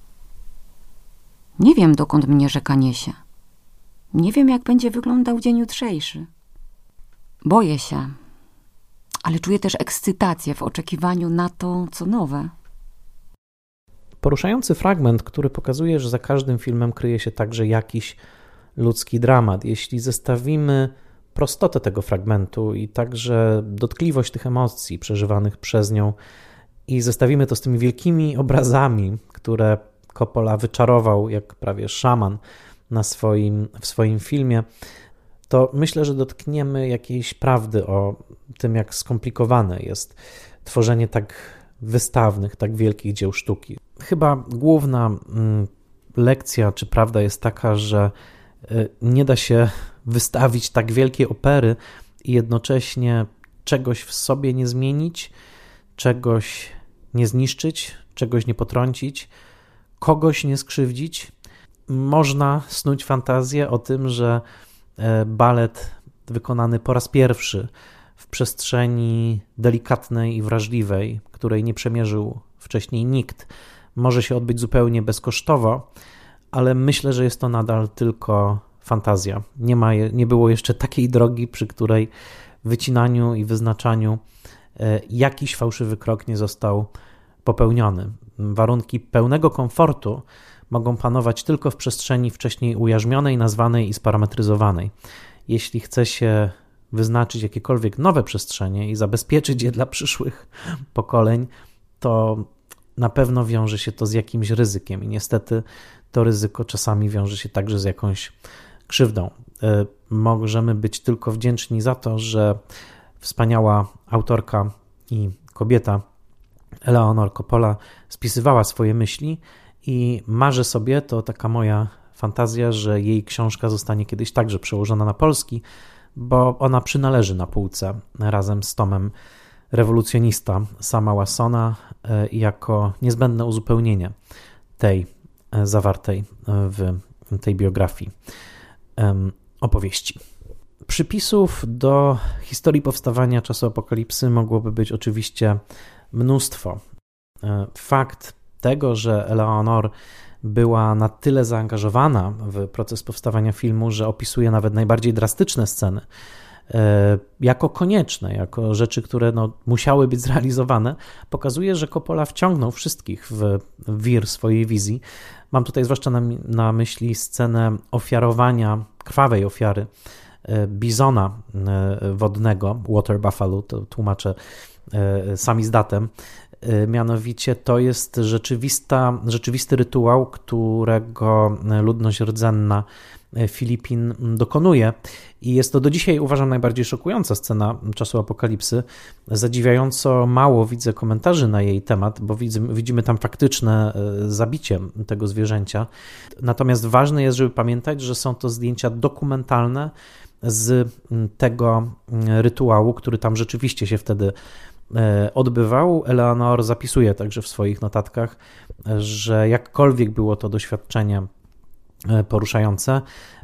Nie wiem, dokąd mnie rzeka niesie. Nie wiem, jak będzie wyglądał dzień jutrzejszy. Boję się, ale czuję też ekscytację w oczekiwaniu na to, co nowe. Poruszający fragment, który pokazuje, że za każdym filmem kryje się także jakiś ludzki dramat. Jeśli zestawimy prostotę tego fragmentu i także dotkliwość tych emocji przeżywanych przez nią i zestawimy to z tymi wielkimi obrazami, które Coppola wyczarował jak prawie szaman w swoim filmie, to myślę, że dotkniemy jakiejś prawdy o tym, jak skomplikowane jest tworzenie tak wystawnych, tak wielkich dzieł sztuki. Chyba główna lekcja czy prawda jest taka, że nie da się wystawić tak wielkiej opery i jednocześnie czegoś w sobie nie zmienić, czegoś nie zniszczyć, czegoś nie potrącić, kogoś nie skrzywdzić. Można snuć fantazję o tym, że balet wykonany po raz pierwszy w przestrzeni delikatnej i wrażliwej, której nie przemierzył wcześniej nikt, może się odbyć zupełnie bezkosztowo, ale myślę, że jest to nadal tylko fantazja. Nie było jeszcze takiej drogi, przy której wycinaniu i wyznaczaniu jakiś fałszywy krok nie został popełniony. Warunki pełnego komfortu mogą panować tylko w przestrzeni wcześniej ujarzmionej, nazwanej i sparametryzowanej. Jeśli chce się wyznaczyć jakiekolwiek nowe przestrzenie i zabezpieczyć je dla przyszłych pokoleń, to na pewno wiąże się to z jakimś ryzykiem i niestety to ryzyko czasami wiąże się także z jakąś krzywdą. Możemy być tylko wdzięczni za to, że wspaniała autorka i kobieta Eleanor Coppola spisywała swoje myśli i marzę sobie, to taka moja fantazja, że jej książka zostanie kiedyś także przełożona na polski, bo ona przynależy na półce razem z tomem Rewolucjonista Sama Wassona jako niezbędne uzupełnienie tej zawartej w tej biografii opowieści. Przypisów do historii powstawania Czasu Apokalipsy mogłoby być oczywiście mnóstwo. Fakt tego, że Eleanor była na tyle zaangażowana w proces powstawania filmu, że opisuje nawet najbardziej drastyczne sceny jako konieczne, jako rzeczy, które musiały być zrealizowane, pokazuje, że Coppola wciągnął wszystkich w wir swojej wizji. Mam tutaj zwłaszcza na myśli scenę ofiarowania, krwawej ofiary bizona wodnego, water buffalo, to tłumaczę samizdatem. Mianowicie to jest rzeczywisty rytuał, którego ludność rdzenna Filipin dokonuje i jest to do dzisiaj, uważam, najbardziej szokująca scena Czasu Apokalipsy. Zadziwiająco mało widzę komentarzy na jej temat, bo widzimy tam faktyczne zabicie tego zwierzęcia. Natomiast ważne jest, żeby pamiętać, że są to zdjęcia dokumentalne z tego rytuału, który tam rzeczywiście się wtedy odbywał. Eleanor zapisuje także w swoich notatkach, że jakkolwiek było to doświadczenie poruszające,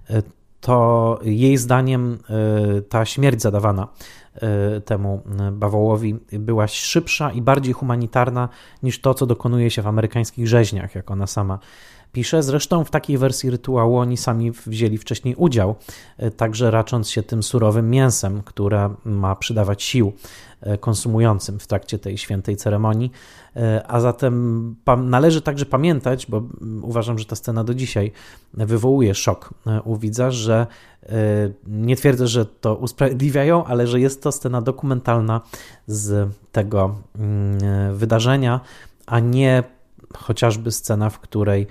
to jej zdaniem ta śmierć zadawana temu bawołowi była szybsza i bardziej humanitarna niż to, co dokonuje się w amerykańskich rzeźniach, jak ona sama pisze. Zresztą w takiej wersji rytuału oni sami wzięli wcześniej udział, także racząc się tym surowym mięsem, które ma przydawać sił konsumującym w trakcie tej świętej ceremonii. A zatem należy także pamiętać, bo uważam, że ta scena do dzisiaj wywołuje szok u widza, że nie twierdzę, że to usprawiedliwiają, ale że jest to scena dokumentalna z tego wydarzenia, a nie chociażby scena, w której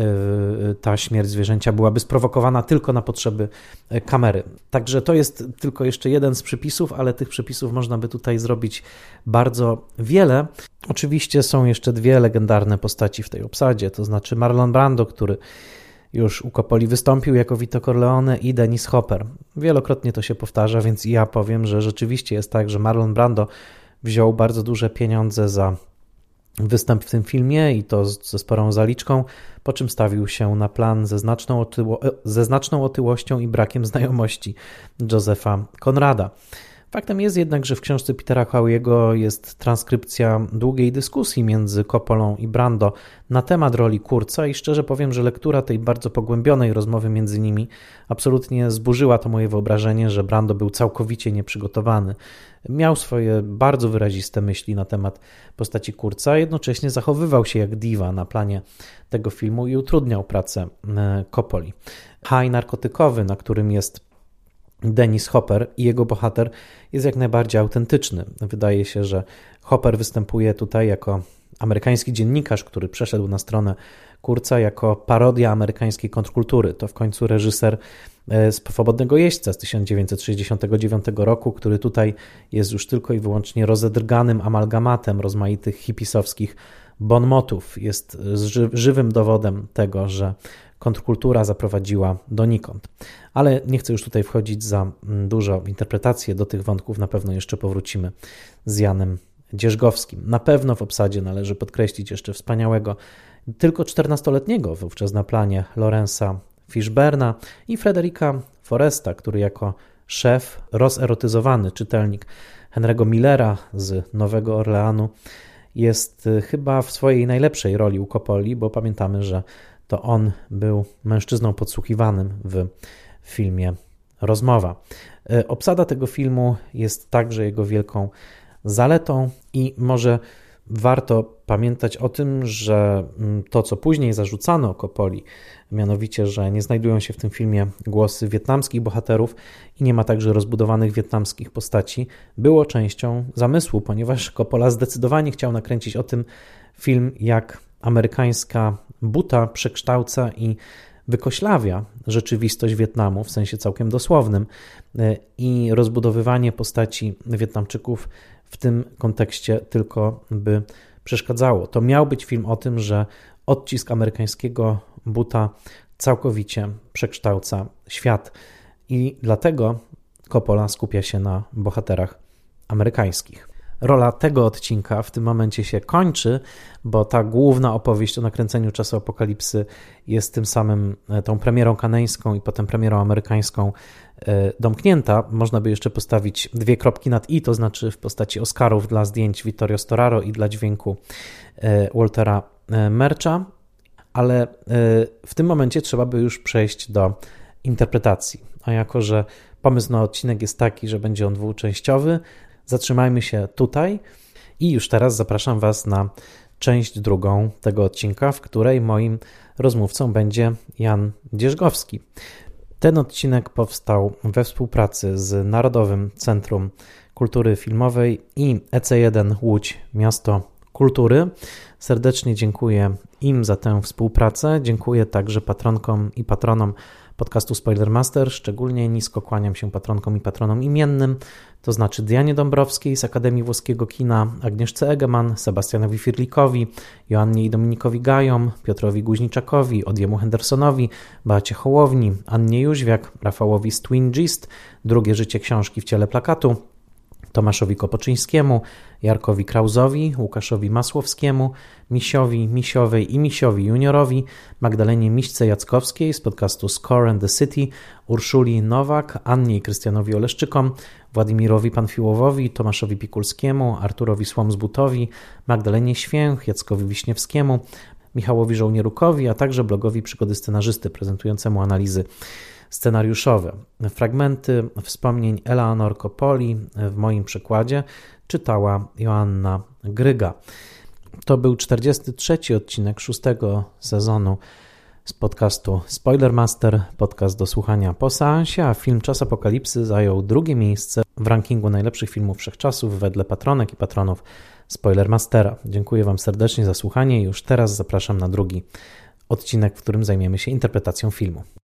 ta śmierć zwierzęcia byłaby sprowokowana tylko na potrzeby kamery. Także to jest tylko jeszcze jeden z przepisów, ale tych przepisów można by tutaj zrobić bardzo wiele. Oczywiście są jeszcze dwie legendarne postaci w tej obsadzie, to znaczy Marlon Brando, który już u Coppoli wystąpił jako Vito Corleone, i Dennis Hopper. Wielokrotnie to się powtarza, więc ja powiem, że rzeczywiście jest tak, że Marlon Brando wziął bardzo duże pieniądze za występ w tym filmie i to ze sporą zaliczką, po czym stawił się na plan ze znaczną otyłością i brakiem znajomości Josepha Conrada. Faktem jest jednak, że w książce Petera Howey'ego jest transkrypcja długiej dyskusji między Coppolą i Brando na temat roli Kurza i szczerze powiem, że lektura tej bardzo pogłębionej rozmowy między nimi absolutnie zburzyła to moje wyobrażenie, że Brando był całkowicie nieprzygotowany. Miał swoje bardzo wyraziste myśli na temat postaci Kurza, a jednocześnie zachowywał się jak diwa na planie tego filmu i utrudniał pracę Coppoli. High narkotykowy, na którym jest Dennis Hopper i jego bohater, jest jak najbardziej autentyczny. Wydaje się, że Hopper występuje tutaj jako amerykański dziennikarz, który przeszedł na stronę Kurza jako parodia amerykańskiej kontrkultury. To w końcu reżyser Swobodnego Jeźdźca z 1969 roku, który tutaj jest już tylko i wyłącznie rozedrganym amalgamatem rozmaitych hipisowskich bonmotów. Jest żywym dowodem tego, że kontrkultura zaprowadziła donikąd. Ale nie chcę już tutaj wchodzić za dużo w interpretację, do tych wątków na pewno jeszcze powrócimy z Janem Dzierżgowskim. Na pewno w obsadzie należy podkreślić jeszcze wspaniałego, tylko 14-letniego wówczas na planie Lawrence'a Fishburna i Fredericka Forresta, który jako szef, rozerotyzowany czytelnik Henry'ego Millera z Nowego Orleanu jest chyba w swojej najlepszej roli u Coppoli, bo pamiętamy, że to on był mężczyzną podsłuchiwanym w filmie Rozmowa. Obsada tego filmu jest także jego wielką zaletą i może warto pamiętać o tym, że to, co później zarzucano Coppoli, mianowicie, że nie znajdują się w tym filmie głosy wietnamskich bohaterów i nie ma także rozbudowanych wietnamskich postaci, było częścią zamysłu, ponieważ Coppola zdecydowanie chciał nakręcić o tym film, jak amerykańska buta przekształca i wykoślawia rzeczywistość Wietnamu w sensie całkiem dosłownym i rozbudowywanie postaci Wietnamczyków w tym kontekście tylko by przeszkadzało. To miał być film o tym, że odcisk amerykańskiego buta całkowicie przekształca świat i dlatego Coppola skupia się na bohaterach amerykańskich. Rola tego odcinka w tym momencie się kończy, bo ta główna opowieść o nakręceniu Czasu Apokalipsy jest tym samym tą premierą kanańską i potem premierą amerykańską domknięta. Można by jeszcze postawić dwie kropki nad i, to znaczy w postaci Oscarów dla zdjęć Vittorio Storaro i dla dźwięku Waltera Mercha, ale w tym momencie trzeba by już przejść do interpretacji. A jako że pomysł na odcinek jest taki, że będzie on dwuczęściowy, zatrzymajmy się tutaj i już teraz zapraszam Was na część drugą tego odcinka, w której moim rozmówcą będzie Jan Dzierżgowski. Ten odcinek powstał we współpracy z Narodowym Centrum Kultury Filmowej i EC1 Łódź Miasto Kultury. Serdecznie dziękuję im za tę współpracę. Dziękuję także patronkom i patronom podcastu Spoilermaster. Szczególnie nisko kłaniam się patronkom i patronom imiennym, to znaczy Dianie Dąbrowskiej z Akademii Włoskiego Kina, Agnieszce Egeman, Sebastianowi Firlikowi, Joannie i Dominikowi Gajom, Piotrowi Guźniczakowi, Odiemu Hendersonowi, Beacie Hołowni, Annie Jóźwiak, Rafałowi Stwingist, Drugie życie książki w ciele plakatu, Tomaszowi Kopoczyńskiemu, Jarkowi Krauzowi, Łukaszowi Masłowskiemu, Misiowi, Misiowej i Misiowi Juniorowi, Magdalenie Miśce-Jackowskiej z podcastu Score and the City, Urszuli Nowak, Annie i Krystianowi Oleszczykom, Władimirowi Panfiłowowi, Tomaszowi Pikulskiemu, Arturowi Słomzbutowi, Magdalenie Święch, Jackowi Wiśniewskiemu, Michałowi Żołnierukowi, a także blogowi Przygody Scenarzysty prezentującemu analizy scenariuszowe. Fragmenty wspomnień Eleanor Kopoli w moim przekładzie czytała Joanna Gryga. To był 43. odcinek 6. sezonu z podcastu Spoilermaster, podcast do słuchania po seansie, a film Czas Apokalipsy zajął drugie miejsce w rankingu najlepszych filmów wszechczasów wedle patronek i patronów Spoilermastera. Dziękuję Wam serdecznie za słuchanie i już teraz zapraszam na drugi odcinek, w którym zajmiemy się interpretacją filmu.